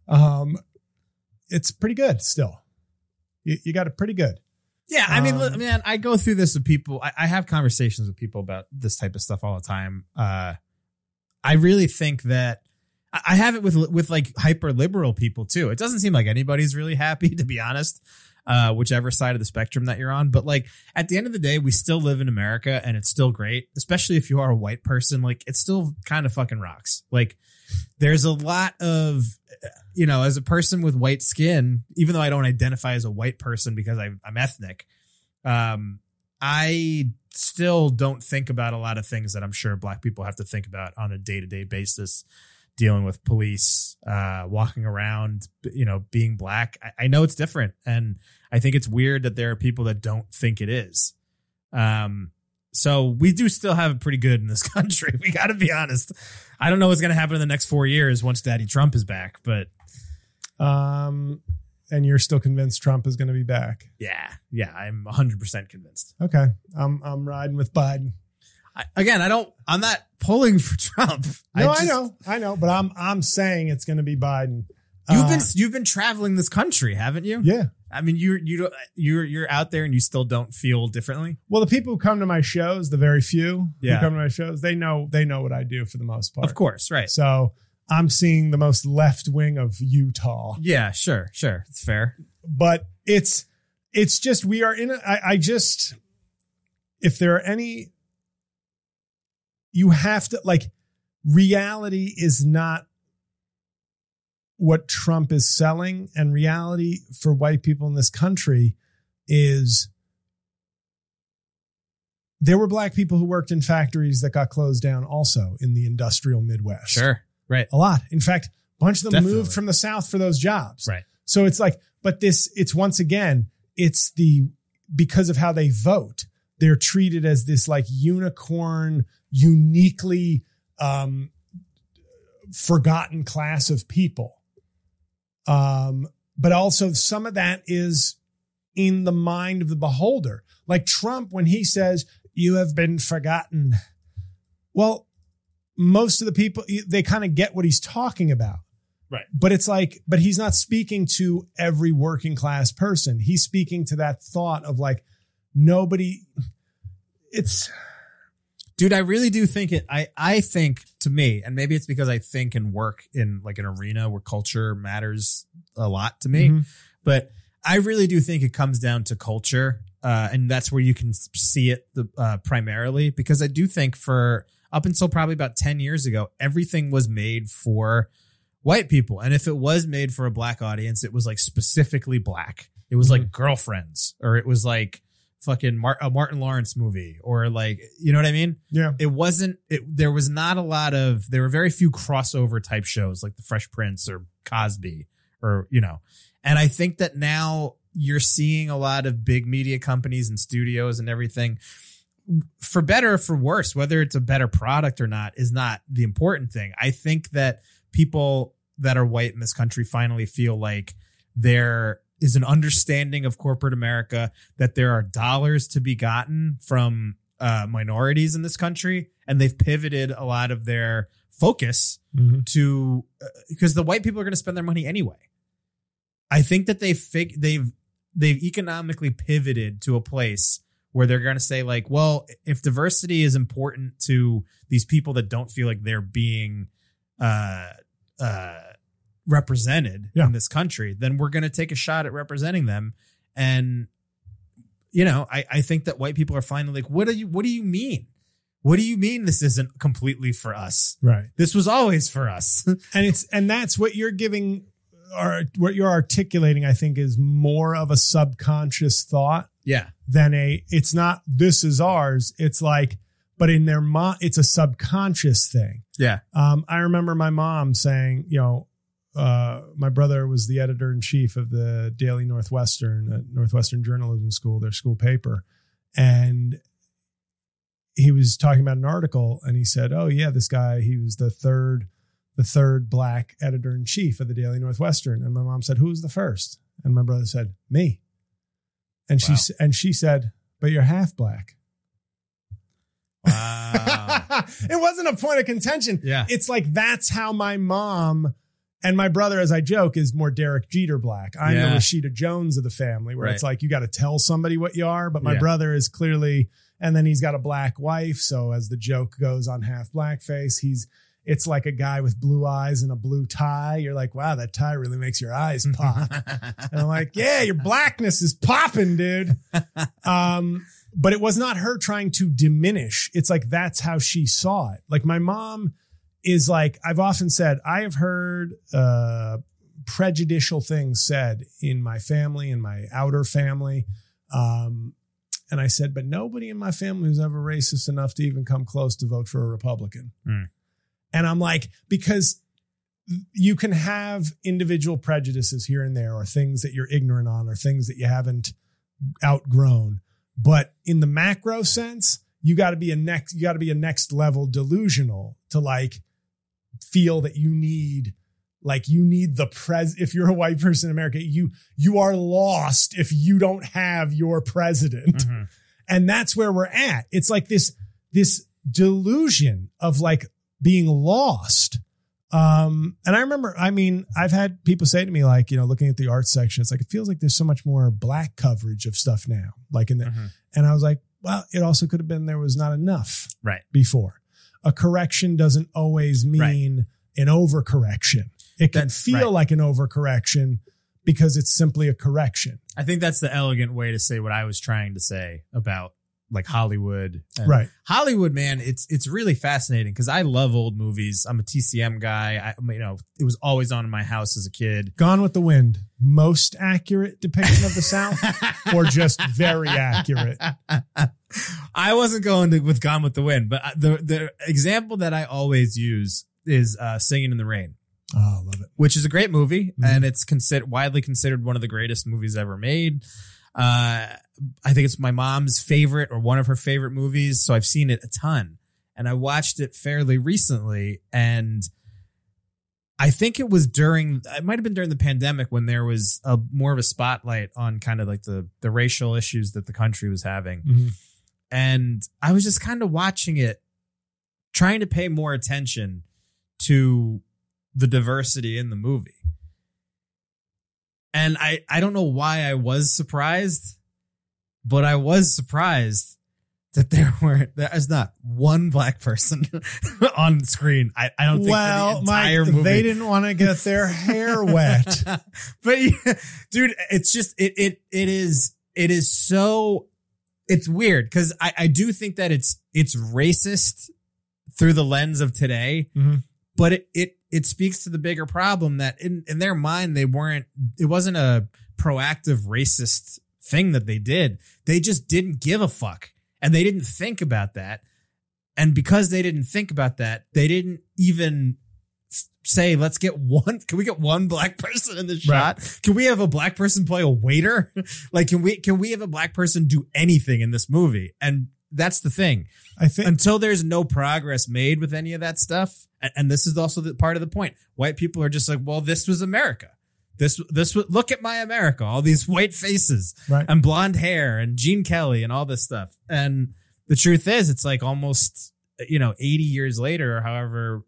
It's pretty good still. You got it pretty good. Yeah. I mean, man, I go through this with people. I have conversations with people about this type of stuff all the time. I really think that I have it with like hyper liberal people too. It doesn't seem like anybody's really happy, to be honest, whichever side of the spectrum that you're on. But like at the end of the day, we still live in America and it's still great, especially if you are a white person. Like, it still kind of fucking rocks. Like, there's a lot of, as a person with white skin, even though I don't identify as a white person because I'm ethnic, I still don't think about a lot of things that I'm sure black people have to think about on a day-to-day basis. Dealing with police, walking around, being black. I know it's different. And I think it's weird that there are people that don't think it is. So we do still have it pretty good in this country. We got to be honest. I don't know what's going to happen in the next 4 years once Daddy Trump is back, but. And you're still convinced Trump is going to be back? Yeah. I'm 100% convinced. Okay. I'm riding with Biden. I'm not pulling for Trump. No, I know, but I'm saying it's going to be Biden. You've been traveling this country, haven't you? Yeah. I mean, you're out there and you still don't feel differently. Well, the people who come to my shows, the very few who Yeah. come to my shows, they know what I do for the most part. Of course, right. So I'm seeing the most left wing of Utah. Yeah, sure. It's fair. But it's just, we are in if there are any, you have to, like, reality is not what Trump is selling, and reality for white people in this country is there were black people who worked in factories that got closed down also in the industrial Midwest. Sure. Right. A lot. In fact, a bunch of them Definitely. moved from the South for those jobs. Right. So it's like, but it's once again, because of how they vote, they're treated as this like unicorn, uniquely forgotten class of people. But also some of that is in the mind of the beholder. Like Trump, when he says, "You have been forgotten." Well, most of the people, they kind of get what he's talking about. Right. But it's like, but he's not speaking to every working class person. He's speaking to that thought of like, nobody, Dude, I really do think it. I think, to me, and maybe it's because I think and work in like an arena where culture matters a lot to me, but I really do think it comes down to culture. And that's where you can see it primarily, because I do think for up until probably about 10 years ago, everything was made for white people. And if it was made for a black audience, it was like specifically black. It was like Girlfriends, or it was like fucking a Martin Lawrence movie, or like, you know what I mean? Yeah. There was not a lot of, there were very few crossover type shows like The Fresh Prince or Cosby, or, you know, and I think that now you're seeing a lot of big media companies and studios and everything, for better or for worse, whether it's a better product or not is not the important thing. I think that people that are white in this country finally feel like there is an understanding of corporate America, that there are dollars to be gotten from minorities in this country. And they've pivoted a lot of their focus to, because the white people are going to spend their money anyway. I think that they've economically pivoted to a place where they're going to say like, well, if diversity is important to these people that don't feel like they're being represented in this country, then we're going to take a shot at representing them. And, you know, I think that white people are finally like, what do you mean? What do you mean this isn't completely for us? Right. This was always for us. And that's what you're giving, or what you're articulating, I think, is more of a subconscious thought. Yeah. Than it's not, this is ours. It's like, but in their it's a subconscious thing. Yeah. I remember my mom saying, you know, my brother was the editor in chief of the Daily Northwestern, Northwestern Journalism School, their school paper. And he was talking about an article, and he said, oh yeah, this guy, he was the third black editor in chief of the Daily Northwestern. And my mom said, who was the first? And my brother said, me. And she said, but you're half black. Wow. It wasn't a point of contention. Yeah. It's like, that's how my mom and my brother, as I joke, is more Derek Jeter black. I'm the Rashida Jones of the family, where it's like, you got to tell somebody what you are. But my brother is clearly, and then he's got a black wife. So as the joke goes on half blackface, it's like a guy with blue eyes and a blue tie. You're like, wow, that tie really makes your eyes pop. And I'm like, yeah, your blackness is popping, dude. But it was not her trying to diminish. It's like, that's how she saw it. Like, my mom is like, I've often said, I have heard prejudicial things said in my family, in my outer family. And I said, but nobody in my family was ever racist enough to even come close to vote for a Republican. And I'm like, because you can have individual prejudices here and there, or things that you're ignorant on, or things that you haven't outgrown. But in the macro sense, you got to be a next level delusional to like feel that you need the if you're a white person in America, you are lost if you don't have your president. And that's where we're at. It's like this delusion of like being lost. And I remember, I mean, I've had people say to me, like, you know, looking at the art section, it's like, it feels like there's so much more black coverage of stuff now. Like in the, and I was like, well, it also could have been, there was not enough before. A correction doesn't always mean an overcorrection. It can feel like an overcorrection because it's simply a correction. I think that's the elegant way to say what I was trying to say about like Hollywood. Right. Hollywood, man, it's really fascinating because I love old movies. I'm a TCM guy. You know, it was always on in my house as a kid. Gone with the Wind, most accurate depiction of the South or just very accurate? I wasn't going with Gone with the Wind, but the example that I always use is Singing in the Rain. Oh, love it. Which is a great movie, and it's widely considered one of the greatest movies ever made. I think it's my mom's favorite or one of her favorite movies, so I've seen it a ton. And I watched it fairly recently, and I think it might have been during the pandemic when there was more of a spotlight on kind of like the racial issues that the country was having. And I was just kind of watching it, trying to pay more attention to the diversity in the movie. And I don't know why I was surprised, but I was surprised that there's not one black person on screen. I don't think the entire movie. They didn't want to get their hair wet. But yeah, dude, it's just, it is so, it's weird because I do think that it's racist through the lens of today, but it speaks to the bigger problem that in their mind, it wasn't a proactive racist thing that they did. They just didn't give a fuck. And they didn't think about that. And because they didn't think about that, they didn't even say, can we get one black person in the shot? Right. Can we have a black person play a waiter? Like, can we have a black person do anything in this movie? And that's the thing. I think until there's no progress made with any of that stuff. And this is also part of the point. White people are just like, well, this was America. This look at my America, all these white faces and blonde hair and Gene Kelly and all this stuff. And the truth is, it's like almost, 80 years later or however,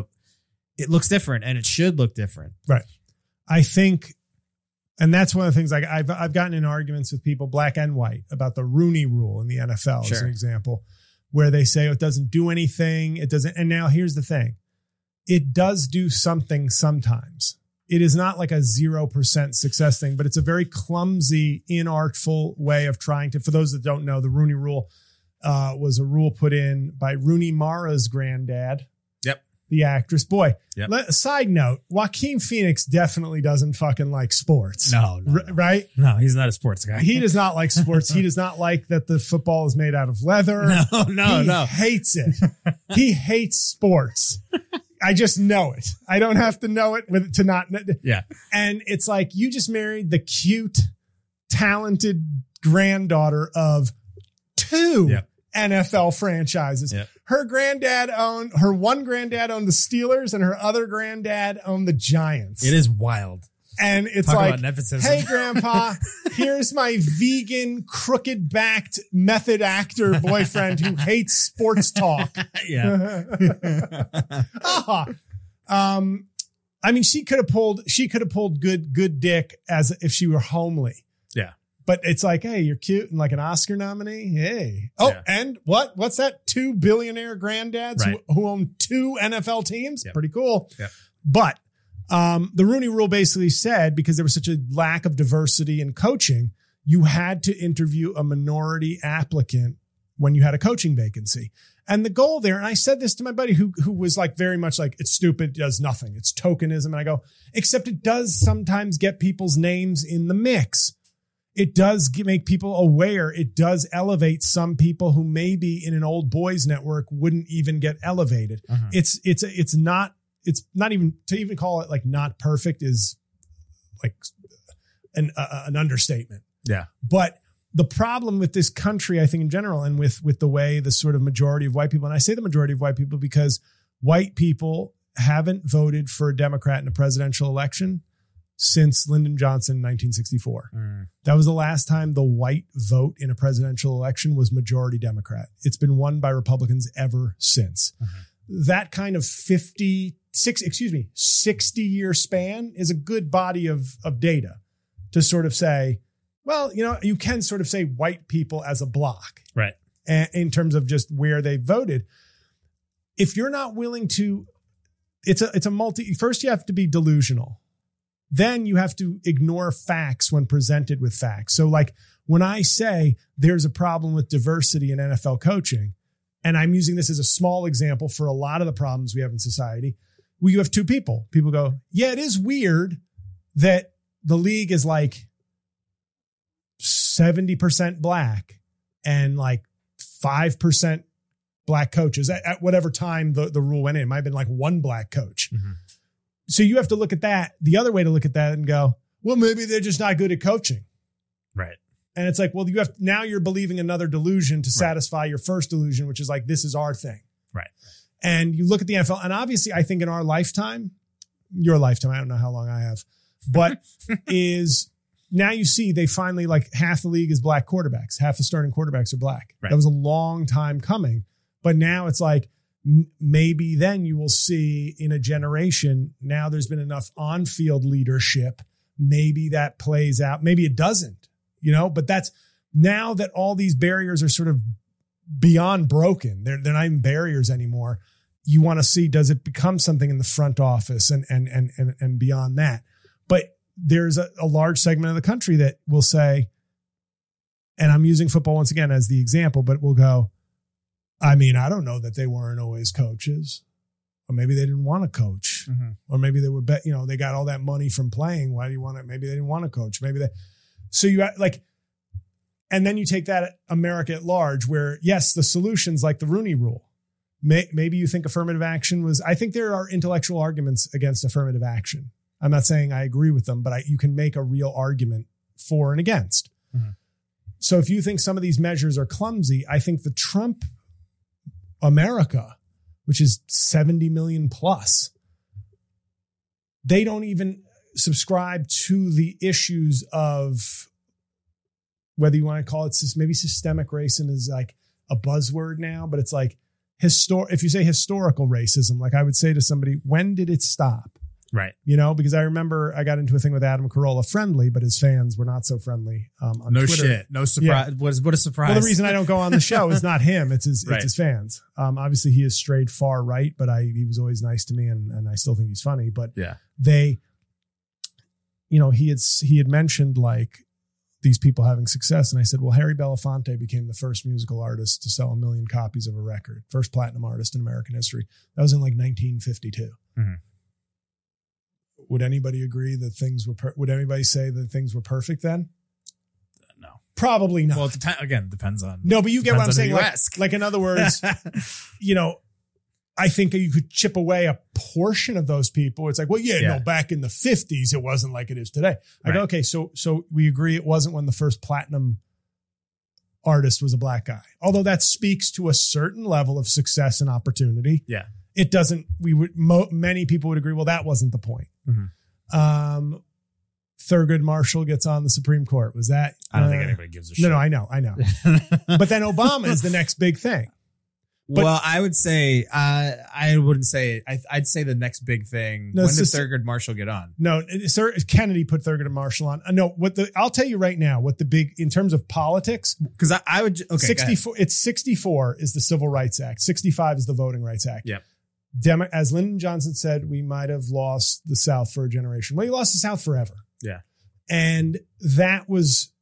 it looks different and it should look different. Right. I think, and that's one of the things like I've gotten in arguments with people, black and white, about the Rooney Rule in the NFL as an example, where they say it doesn't do anything. It doesn't. And now here's the thing. It does do something sometimes. It is not like a 0% success thing, but it's a very clumsy, inartful way of trying to, for those that don't know, the Rooney Rule was a rule put in by Rooney Mara's granddad. Yep. The actress. Boy, yep. Side note, Joaquin Phoenix definitely doesn't fucking like sports. No. Right? No, he's not a sports guy. He does not like sports. He does not like that the football is made out of leather. No. He hates it. He hates sports. I just know it. I don't have to know it to not. Yeah. And it's like, you just married the cute, talented granddaughter of two NFL franchises. Yep. Her one granddad owned the Steelers and her other granddad owned the Giants. It is wild. And it's Talk like, about nepotism. Hey, Grandpa, here's my vegan, crooked-backed method actor boyfriend who hates sports talk. Yeah. I mean, she could have pulled good dick as if she were homely. Yeah. But it's like, hey, you're cute and like an Oscar nominee. Hey. Oh, yeah. And what's that? 2 billionaire granddads who own 2 NFL teams? Yep. Pretty cool. Yeah. But the Rooney Rule basically said, because there was such a lack of diversity in coaching, you had to interview a minority applicant when you had a coaching vacancy. And the goal there, and I said this to my buddy who was like very much like, it's stupid, it does nothing. It's tokenism. And I go, except it does sometimes get people's names in the mix. It does make people aware. It does elevate some people who maybe in an old boys network wouldn't even get elevated. Uh-huh. It's not even to even call it like not perfect is like an understatement. Yeah. But the problem with this country, I think in general, and with the way the sort of majority of white people, and I say the majority of white people because white people haven't voted for a Democrat in a presidential election since Lyndon Johnson in 1964. That was the last time the white vote in a presidential election was majority Democrat. It's been won by Republicans ever since. That kind of 60-year span is a good body of data to sort of say, well, you can sort of say white people as a block. Right. In terms of just where they voted. If you're not willing to, first you have to be delusional. Then you have to ignore facts when presented with facts. So like when I say there's a problem with diversity in NFL coaching, and I'm using this as a small example for a lot of the problems we have in society, you have two people. People go, yeah, it is weird that the league is like 70% black and like 5% black coaches at whatever time the rule went in. It might have been like one black coach. So you have to look at that. The other way to look at that and go, well, maybe they're just not good at coaching. Right. And it's like, well, now you're believing another delusion to satisfy your first delusion, which is like, this is our thing. Right. And you look at the NFL, and obviously I think in our lifetime, your lifetime, I don't know how long I have, but is now you see they finally like half the league is black quarterbacks. Half the starting quarterbacks are black. Right. That was a long time coming, but now it's like, maybe then you will see in a generation, now there's been enough on-field leadership. Maybe that plays out. Maybe it doesn't, but that's now that all these barriers are sort of beyond broken. They're not even barriers anymore. You want to see, does it become something in the front office and beyond that? But there's a large segment of the country that will say, and I'm using football once again as the example, but will go, I mean, I don't know that they weren't always coaches, or maybe they didn't want to coach, or maybe they were, they got all that money from playing. Why do you want to? Maybe they didn't want to coach. So you like, and then you take that America at large, where yes, the solutions like the Rooney Rule. Maybe you think affirmative action was. I think there are intellectual arguments against affirmative action. I'm not saying I agree with them, but you can make a real argument for and against. So if you think some of these measures are clumsy, I think the Trump America, which is 70 million plus, they don't even subscribe to the issues of whether you want to call it maybe systemic racism is like a buzzword now, but it's like if you say historical racism, like I would say to somebody, when did it stop? Right. Because I remember I got into a thing with Adam Carolla, friendly, but his fans were not so friendly on no Twitter. Shit. No surprise. Yeah. What a surprise. Well, the reason I don't go on the show is not him. It's his, it's his fans. Obviously he has strayed far right, but he was always nice to me and I still think he's funny, but he had mentioned like these people having success. And I said, well, Harry Belafonte became the first musical artist to sell 1 million copies of a record. First platinum artist in American history. That was in like 1952. Would anybody agree that things were, would anybody say that things were perfect then? No. Probably not. Well, it depends on. No, but you get what I'm saying. Like in other words, I think you could chip away a portion of those people. It's like, well, no, back in the 50s, it wasn't like it is today. I go, okay, so we agree it wasn't when the first platinum artist was a black guy. Although that speaks to a certain level of success and opportunity. Yeah. It doesn't, many people would agree, well, that wasn't the point. Thurgood Marshall gets on the Supreme Court. Was that? I don't think anybody gives a shit. No, I know. But then Obama is the next big thing. But, well, I would say, I wouldn't say, I'd say the next big thing. No, when did Thurgood Marshall get on? No, Sir Kennedy put Thurgood Marshall on. No, I'll tell you right now what the big, in terms of politics. Because I would, okay. 64, it's 64 is the Civil Rights Act. 65 is the Voting Rights Act. Yep. As Lyndon Johnson said, we might have lost the South for a generation. Well, you lost the South forever. Yeah. And that was,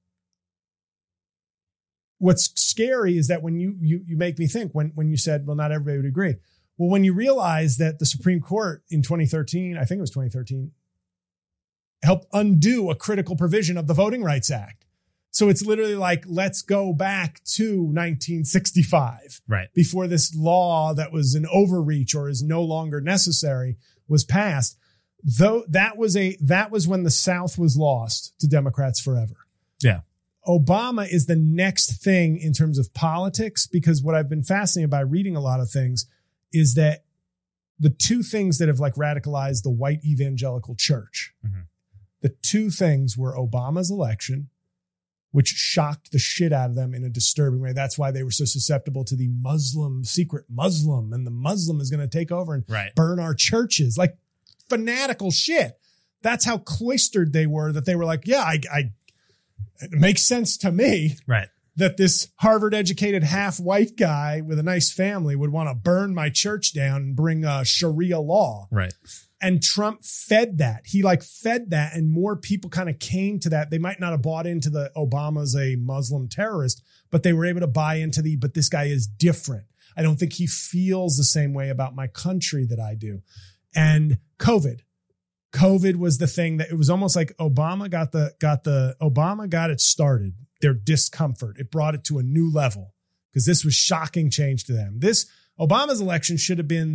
what's scary is that when you make me think when you said, well, not everybody would agree. Well, when you realize that the Supreme Court in 2013, I think it was 2013, helped undo a critical provision of the Voting Rights Act. So it's literally like, let's go back to 1965. Right. Before this law that was an overreach or is no longer necessary was passed. Though that was when the South was lost to Democrats forever. Yeah. Obama is the next thing in terms of politics, because what I've been fascinated by reading a lot of things is that the two things that have like radicalized the white evangelical church The two things were Obama's election, which shocked the shit out of them in a disturbing way. That's why they were so susceptible to the secret Muslim, and the Muslim is going to take over and burn our churches. Like fanatical shit. That's how cloistered they were, that they were like, yeah, it makes sense to me. Right. That this Harvard educated half white guy with a nice family would want to burn my church down and bring Sharia law. Right. And Trump fed that. He fed that, and more people kind of came to that. They might not have bought into the Obama's a Muslim terrorist, but they were able to buy into but this guy is different. I don't think he feels the same way about my country that I do. And COVID was the thing that it was almost like Obama got it started. Their discomfort. It brought it to a new level because this was shocking change to them. Obama's election should have been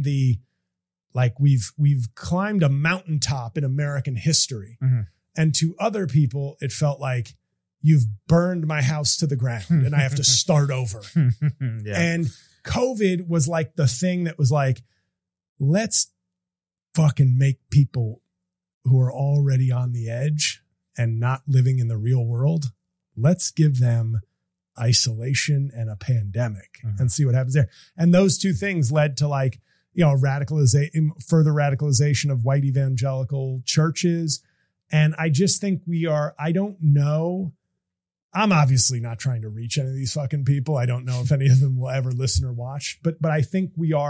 we've climbed a mountaintop in American history. Mm-hmm. And to other people, it felt like you've burned my house to the ground and I have to start over. Yeah. And COVID was like the thing that was like, let's fucking make people who are already on the edge and not living in the real world, let's give them isolation and a pandemic and see what happens there. And those two things led to further radicalization of white evangelical churches. And I just think I don't know. I'm obviously not trying to reach any of these fucking people. I don't know if any of them will ever listen or watch, but I think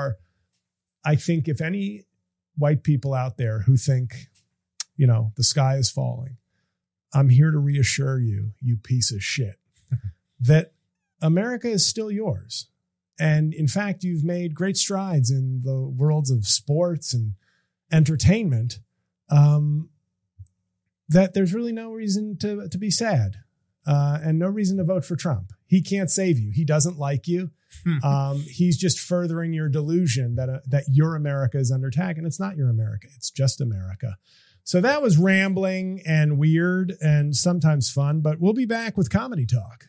if any white people out there who think, the sky is falling, I'm here to reassure you, you piece of shit, that America is still yours. And in fact, you've made great strides in the worlds of sports and entertainment, that there's really no reason to be sad, and no reason to vote for Trump. He can't save you. He doesn't like you. He's just furthering your delusion that your America is under attack, and it's not your America. It's just America. So that was rambling and weird and sometimes fun, but we'll be back with Comedy Talk.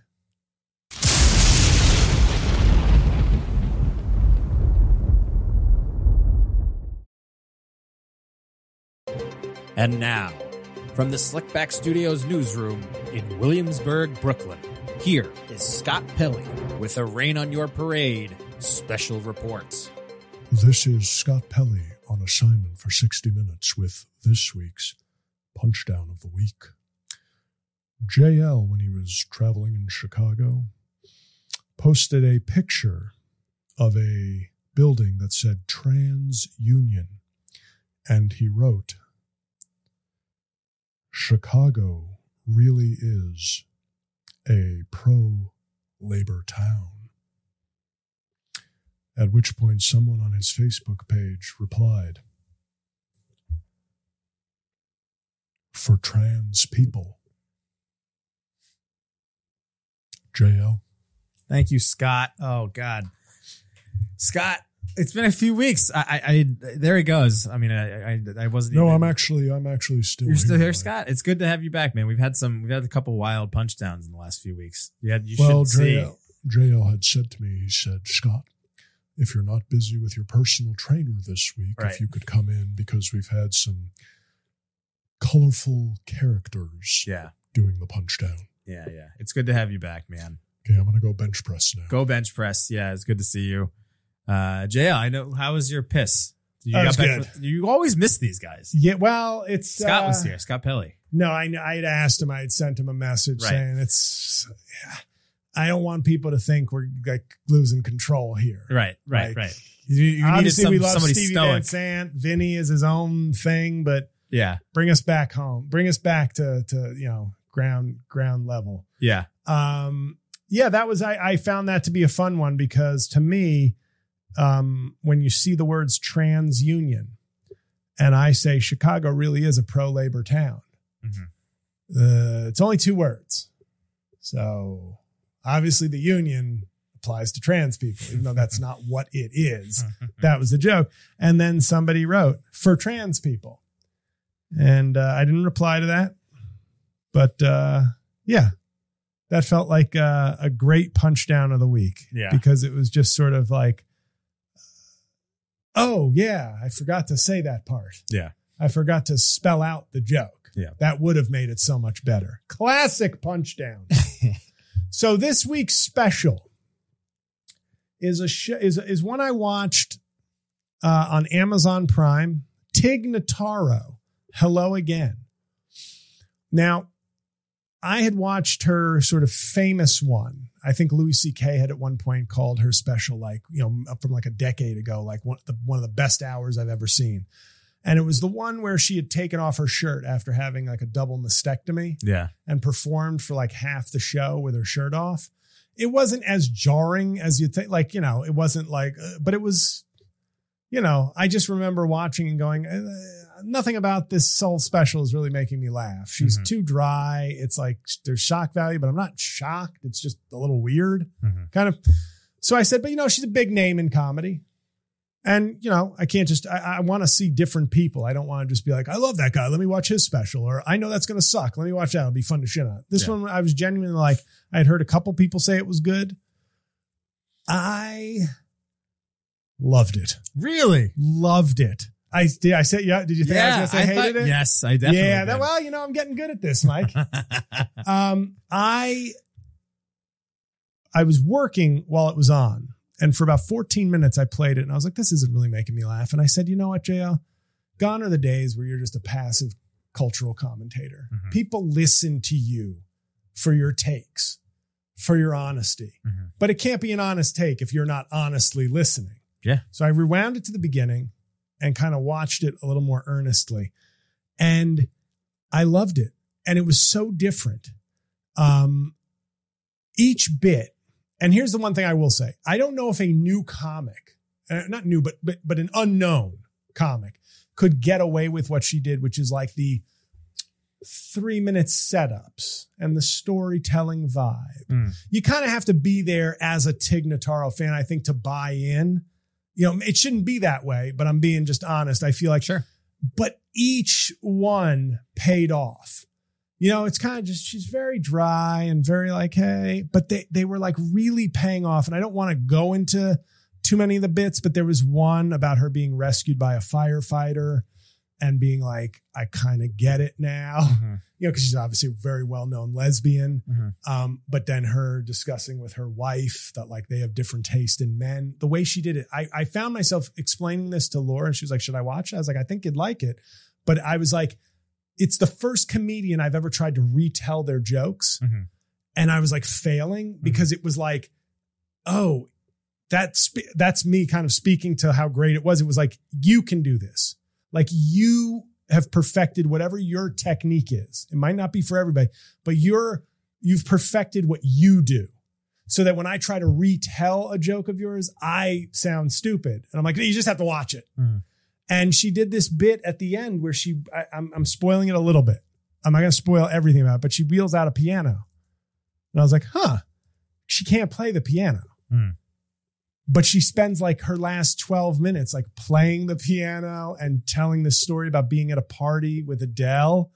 And now, from the Slickback Studios newsroom in Williamsburg, Brooklyn, here is Scott Pelley with a Rain on Your Parade special reports. This is Scott Pelley on assignment for 60 Minutes with this week's Punchdown of the Week. JL, when he was traveling in Chicago, posted a picture of a building that said TransUnion, and he wrote, "Chicago really is a pro-labor town." At which point someone on his Facebook page replied, "For trans people." JL. Thank you, Scott. Oh, God. Scott, it's been a few weeks. There he goes. I mean, I wasn't. No, I'm actually still. You're still here, Scott. It's good to have you back, man. We've had a couple wild punch downs in the last few weeks. JL had said to me, he said, "Scott, if you're not busy with your personal trainer this week, if you could come in, because we've had some colorful characters doing the punch down." Yeah. It's good to have you back, man. Okay, I'm going to go bench press now. Go bench press. Yeah, it's good to see you. JL, I know. How was your piss? You always miss these guys. Yeah, well, it's... Scott was here. Scott Pelley. No, I had asked him. I had sent him a message saying I don't want people to think we're like losing control here. Right. You obviously, we love somebody Stevie stoic. Van Sant. Vinny is his own thing, but bring us back home. Bring us back to ground level. Yeah. That was I found that to be a fun one because to me, when you see the words TransUnion, and I say Chicago really is a pro-labor town, it's only two words. So obviously the union applies to trans people, even though that's not what it is. That was a joke. And then somebody wrote, "For trans people." And I didn't reply to that. But that felt like a great punch down of the week. Yeah. Because it was just sort of like, oh, yeah, I forgot to say that part. Yeah. I forgot to spell out the joke. Yeah. That would have made it so much better. Classic Punchdown. So this week's special is is one I watched on Amazon Prime. Tig Notaro, Hello Again. Now, I had watched her sort of famous one. I think Louis C.K. had at one point called her special, like, up from like a decade ago, like one of the best hours I've ever seen. And it was the one where she had taken off her shirt after having like a double mastectomy. Yeah. And performed for like half the show with her shirt off. It wasn't as jarring as you'd think. Like, it wasn't like, but it was, I just remember watching and going, nothing about this whole special is really making me laugh. She's too dry. It's like there's shock value, but I'm not shocked. It's just a little weird kind of. So I said, but she's a big name in comedy. And, I can't just, I want to see different people. I don't want to just be like, I love that guy. Let me watch his special. Or I know that's going to suck. Let me watch that. It'll be fun to shit on. This one, I was genuinely like, I had heard a couple people say it was good. I loved it. Really? Loved it. I said, yeah. Did you think I was going to say hated it? Yes, I definitely did. Well, I'm getting good at this, Mike. I was working while it was on. And for about 14 minutes, I played it and I was like, this isn't really making me laugh. And I said, you know what, JL? Gone are the days where you're just a passive cultural commentator. People listen to you for your takes, for your honesty. But it can't be an honest take if you're not honestly listening. Yeah. So I rewound it to the beginning and kind of watched it a little more earnestly. And I loved it. And it was so different. Each bit. And here's the one thing I will say. I don't know if a new comic, not new, but an unknown comic could get away with what she did, which is like the 3-minute setups and the storytelling vibe. You kind of have to be there as a Tig Notaro fan, I think, to buy in. It shouldn't be that way, but I'm being just honest. I feel like, sure. But each one paid off. It's kind of just, she's very dry and very like, hey, but they were like really paying off. And I don't want to go into too many of the bits, but there was one about her being rescued by a firefighter and being like, I kind of get it now, because she's obviously a very well-known lesbian. But then her discussing with her wife that like they have different taste in men, the way she did it. I found myself explaining this to Laura and she was like, should I watch it? I was like, I think you'd like it. But I was like, it's the first comedian I've ever tried to retell their jokes. And I was like failing because it was like, oh, that's me kind of speaking to how great it was. It was like, you can do this. Like you have perfected whatever your technique is. It might not be for everybody, but you've perfected what you do so that when I try to retell a joke of yours, I sound stupid. And I'm like, you just have to watch it. And she did this bit at the end where I'm spoiling it a little bit. I'm not going to spoil everything about it, but she wheels out a piano. And I was like, she can't play the piano. But she spends like her last 12 minutes like playing the piano and telling the story about being at a party with Adele.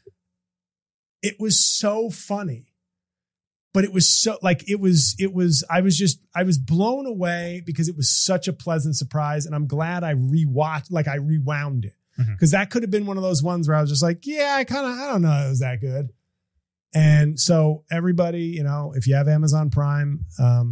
It was so funny. But it was so like, I was blown away because it was such a pleasant surprise. And I'm glad I rewound it because that could have been one of those ones where I was just like, yeah, I don't know. It was that good. And so everybody, if you have Amazon Prime,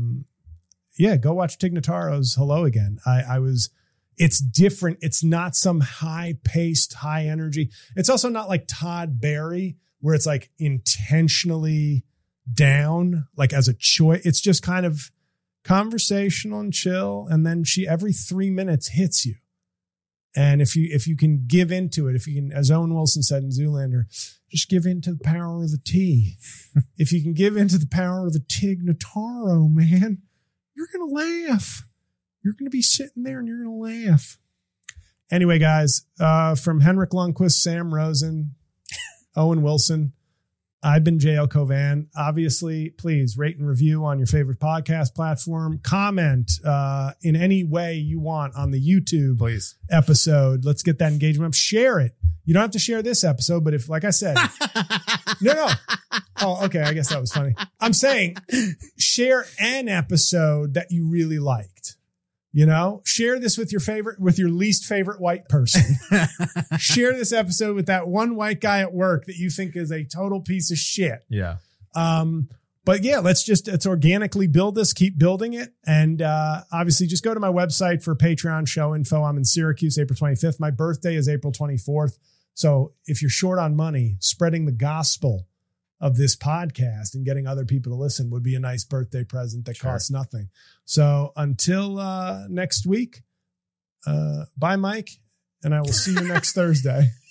go watch Tig Notaro's Hello Again. It's different. It's not some high paced, high energy. It's also not like Todd Barry where it's like intentionally down, like as a choice. It's just kind of conversational and chill. And then she every 3 minutes hits you. And if you can give into it, if you can, as Owen Wilson said in Zoolander, just give into the power of the tea. If you can give into the power of the Tig Notaro, man, you're going to laugh. You're going to be sitting there and you're going to laugh. Anyway, guys, from Henrik Lundqvist, Sam Rosen, Owen Wilson, I've been JL Covan. Obviously, please rate and review on your favorite podcast platform. Comment in any way you want on the YouTube episode. Let's get that engagement up. Share it. You don't have to share this episode, but if, like I said, no. Oh, okay. I guess that was funny. I'm saying share an episode that you really liked. Share this with your least favorite white person. Share this episode with that one white guy at work that you think is a total piece of shit. Yeah. But yeah, let's organically build this, keep building it. And obviously just go to my website for Patreon show info. I'm in Syracuse, April 25th. My birthday is April 24th. So if you're short on money, spreading the gospel of this podcast and getting other people to listen would be a nice birthday present that costs nothing. So until next week, bye, Mike, and I will see you next Thursday.